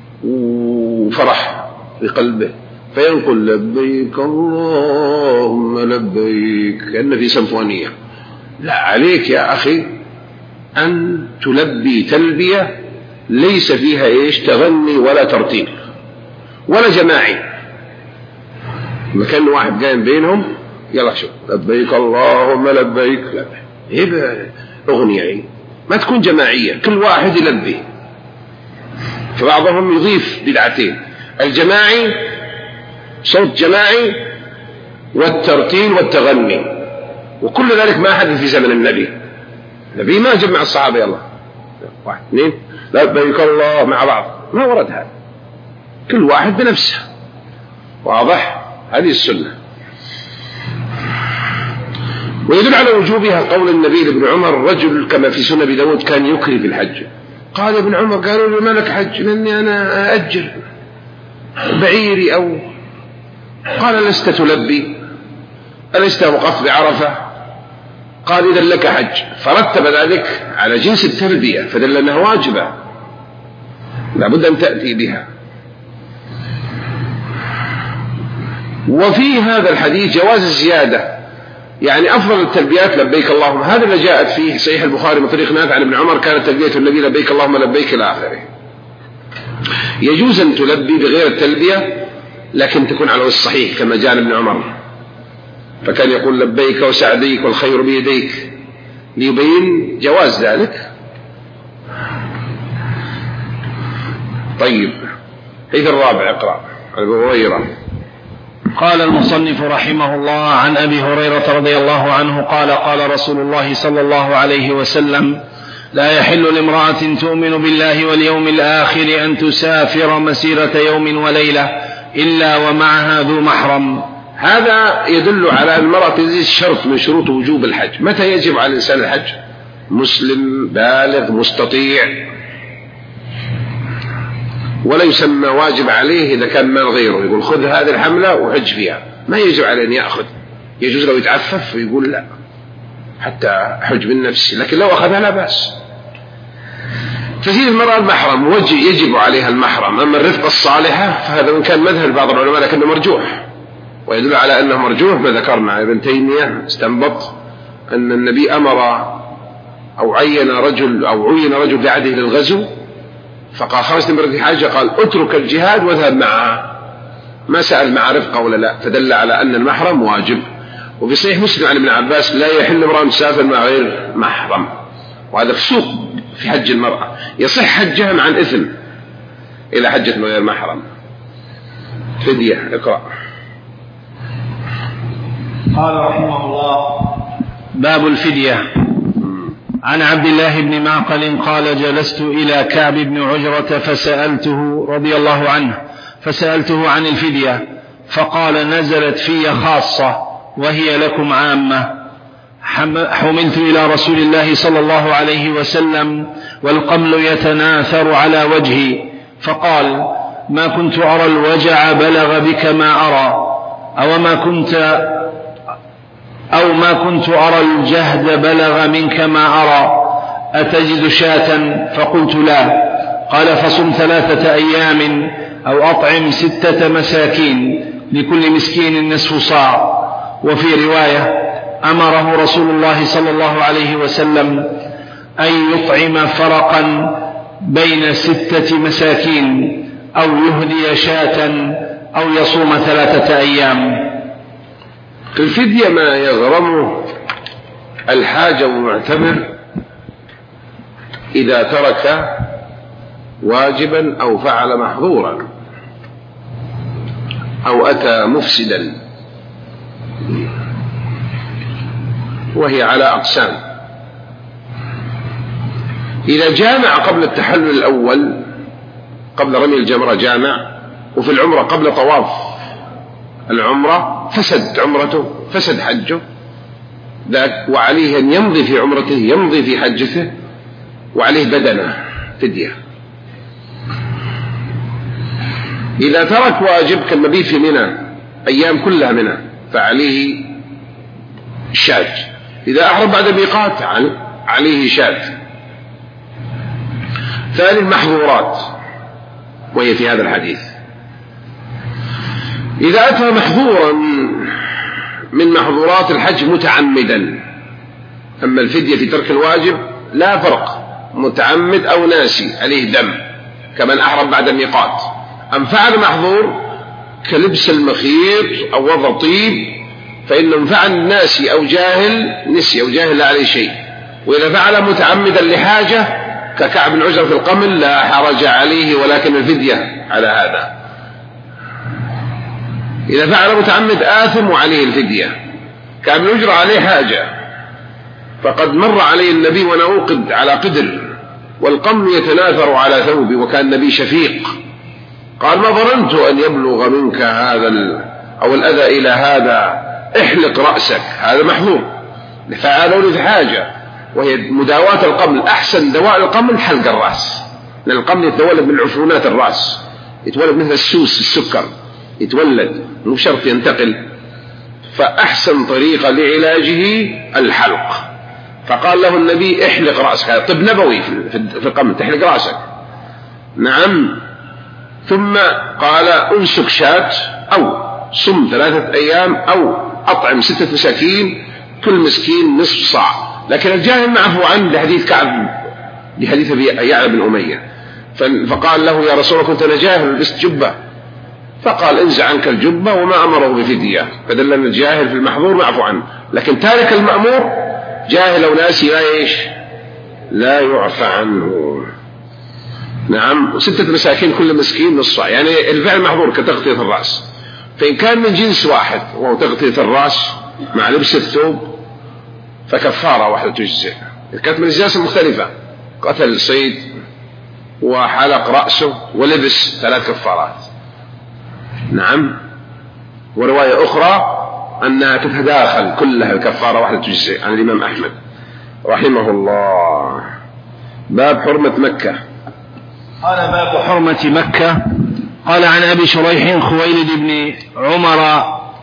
وفرح في قلبه، فينقل لبيك اللهم لبيك كأن في سمفونية. لا، عليك يا أخي أن تلبي تلبية ليس فيها إيش تغني ولا ترتيل ولا جماعي. مكان واحد قايم بينهم يلا شوف لبيك اللهم لبيك، لا هي أغنية ما تكون جماعية، كل واحد يلبي. فبعضهم يضيف بدعتين، الجماعي صوت جماعي والترتيل والتغني، وكل ذلك ما حدث في زمن النبي. النبي ما جمع الصحابة يلا واحد اثنين لبيك الله مع بعض، ما ورد هذا، كل واحد بنفسه. واضح؟ هذه السنة. ويدل على وجوبها قول النبي لابن عمر رجل كما في سنة أبي داود كان يكري في الحج، قال ابن عمر قالوا له ما لك حج؟ لأني أنا أأجر بعيري أو قال لست تلبي؟ ألست وقفت بعرفة؟ قال إذا لك حج، فرتب ذلك على جنس التلبية فدل أنها واجبة لابد أن تأتي بها. وفي هذا الحديث جواز الزيادة، يعني أفضل التلبيات لبيك اللهم، هذا اللي جاءت فيه صحيح البخاري من طريق نافع عن ابن عمر كانت تلبية النبي لبيك اللهم لبيك إلى آخره. يجوز أن تلبي بغير التلبية لكن تكون على الصحيح كما جاء ابن عمر، فكان يقول لبيك وسعديك والخير بيديك، ليبين جواز ذلك. طيب، حديث الرابع اقرأ. أبو هريرة قال المصنف رحمه الله: عن أبي هريرة رضي الله عنه قال: قال رسول الله صلى الله عليه وسلم: لا يحل لامرأة تؤمن بالله واليوم الآخر أن تسافر مسيرة يوم وليلة إلا ومعها ذو محرم. هذا يدل على أن المرأة تزيد شرط من شروط وجوب الحج. متى يجب على الإنسان الحج؟ مسلم بالغ مستطيع، ولا يسمى واجب عليه إذا كان مال غيره يقول خذ هذه الحملة وحج فيها، ما يجب عليه أن يأخذ. يجوز لو يتعفف ويقول لا حتى حج من نفسي، لكن لو أخذها لا بأس. تزيد المرأة المحرم يجب عليها المحرم. أما الرفقة الصالحة فهذا من كان مذهب بعض العلماء لكنه مرجوح، ويدل على أنه مرجوح ما ذكرنا. ابن تيمية استنبط أن النبي أمر أو عين رجل أو عين رجل بعده للغزو، فقال خرجت من في حاجة، قال اترك الجهاد واذهب معها، ما سأل مع رفقة ولا لا، فدل على أن المحرم واجب. وفي صحيح مسلم عن ابن عباس: لا يحل امرأة تسافر مع غير محرم. وهذا فسوق في حج المرأة، يصح حجها عن إثم إلى حجة من غير محرم. فدية اقرأ. قال رحمه الله: باب الفدية. عن عبد الله بن معقل قال: جلست إلى كعب بن عجرة فسألته رضي الله عنه فسألته عن الفدية، فقال: نزلت في خاصة وهي لكم عامة. حملت إلى رسول الله صلى الله عليه وسلم والقمل يتناثر على وجهي، فقال: ما كنت أرى الوجع بلغ بك ما أرى، أو ما كنت أو ما كنت أرى الجهد بلغ منك ما أرى، أتجد شاة؟ فقلت: لا. قال: فصم ثلاثة أيام أو أطعم ستة مساكين، لكل مسكين نصف صاع. وفي رواية: أمره رسول الله صلى الله عليه وسلم أن يطعم فرقا بين ستة مساكين، أو يهدي شاة، أو يصوم ثلاثة أيام. الفدية ما يغرمه الحاج والمعتمر إذا ترك واجبا أو فعل محظورا أو أتى مفسدا، وهي على أقسام. إذا جامع قبل التحلل الأول، قبل رمي الجمرة جامع، وفي العمرة قبل طواف العمرة، فسد عمرته، فسد حجه ذاك، وعليه أن يمضي في عمرته، يمضي في حجته، وعليه بدنه فدية. إذا ترك واجب كالمبيت في منى أيام كلها منى فعليه شاة. إذا أحرم بعد الميقات عليه شاة. ثاني المحظورات، وهي في هذا الحديث. إذا أتى محظورا من محظورات الحج متعمدا، أما الفدية في ترك الواجب لا فرق، متعمد أو ناسي عليه دم كمن أحرم بعد الميقات. أم فعل محظور كلبس المخيط أو وضع طيب، فإنه فعل ناسي أو جاهل، نسي أو جاهل لا عليه شيء. وإذا فعل متعمدا لحاجة ككعب العجرة في القمل لا حرج عليه، ولكن الفدية على هذا. إذا فعل متعمد آثم وعليه الفدية. كعب العجرة عليه حاجة، فقد مر عليه النبي وأنا أوقد على قدر، والقمل يتناثر على ثوبي، وكان النبي شفيق، قال: ما ظننت أن يبلغ منك هذا أو الأذى إلى هذا، احلق رأسك. هذا محظور فعلوا لي في حاجة، وهي مداواة القمل. أحسن دواء القمل حلق الرأس، لأن القمل يتولد من عفونات الرأس، يتولد مثل السوس السكر، يتولد مو شرط ينتقل. فأحسن طريقة لعلاجه الحلق. فقال له النبي: احلق رأسك. هذا طب نبوي في القمل، تحلق رأسك. نعم. ثم قال: انسك شاة، أو صم ثلاثة أيام، أو أطعم ستة مساكين، كل مسكين نصف صاع. لكن الجاهل معفو عنه لحديث كعب، لحديث يعلى بن أمية. فقال له: يا رسول الله كنت أنا جاهل لبست جبة. فقال: انزع عنك الجبة، وما أمره بفدية. فدل أن الجاهل في المحظور معفو عنه، لكن تارك المأمور جاهل أو ناسي لا إيش لا يعفى عنه. نعم. وستة مساكين كل مسكين نصف، يعني الفعل محظور كتغطية الرأس، فإن كان من جنس واحد وهو تغطية الرأس مع لبس الثوب فكفارة واحدة تجزئ. كانت من الجنس المختلفة، قتل صيد وحلق رأسه ولبس، ثلاث كفارات. نعم. ورواية أخرى أنها تتداخل كلها الكفارة واحدة تجزئ عن الإمام أحمد رحمه الله. باب حرمة مكة. قال باب حرمة مكة. قال عن أبي شريح خويلد بن عمر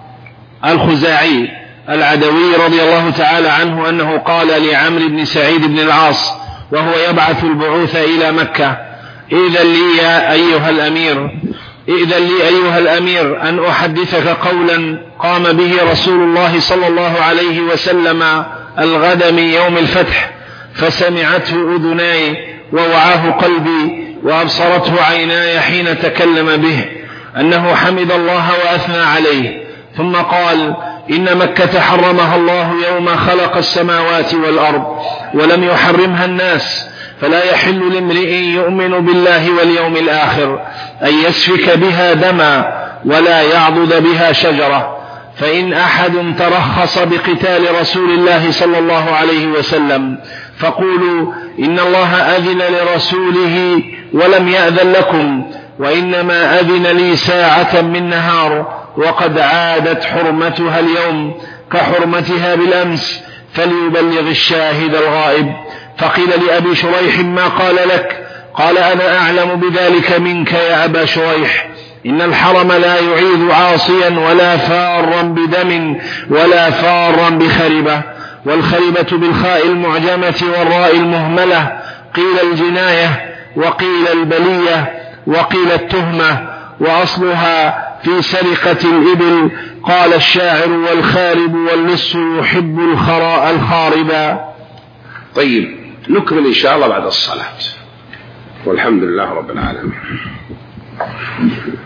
الخزاعي العدوي رضي الله تعالى عنه أنه قال لعمرو بن سعيد بن العاص وهو يبعث البعوث إلى مكة: إذن لي يا أيها الأمير إذن لي أيها الأمير أن أحدثك قولا قام به رسول الله صلى الله عليه وسلم الغد من يوم الفتح، فسمعته أذناي ووعاه قلبي وأبصرته عيناي حين تكلم به، أنه حمد الله وأثنى عليه، ثم قال: إن مكة حرمها الله يوم خلق السماوات والأرض ولم يحرمها الناس، فلا يحل لامرئ يؤمن بالله واليوم الآخر أن يسفك بها دما ولا يعضد بها شجرة. فإن أحد ترخص بقتال رسول الله صلى الله عليه وسلم فقولوا إن الله أذن لرسوله ولم يأذن لكم، وإنما أذن لي ساعة من نهار وقد عادت حرمتها اليوم كحرمتها بالأمس، فليبلغ الشاهد الغائب. فقيل لأبي شريح: ما قال لك؟ قال: أنا أعلم بذلك منك يا أبا شريح. إن الحرم لا يعيذ عاصيا ولا فارا بدم ولا فارا بخربة، والخربة بالخاء المعجمة والراء المهملة، قيل الجناية وقيل البلية وقيل التهمة، وأصلها في سرقة الإبل. قال الشاعر: والخارب واللص يحب الخراء الخاربا. طيب، نكمل إن شاء الله بعد الصلاة، والحمد لله رب العالمين.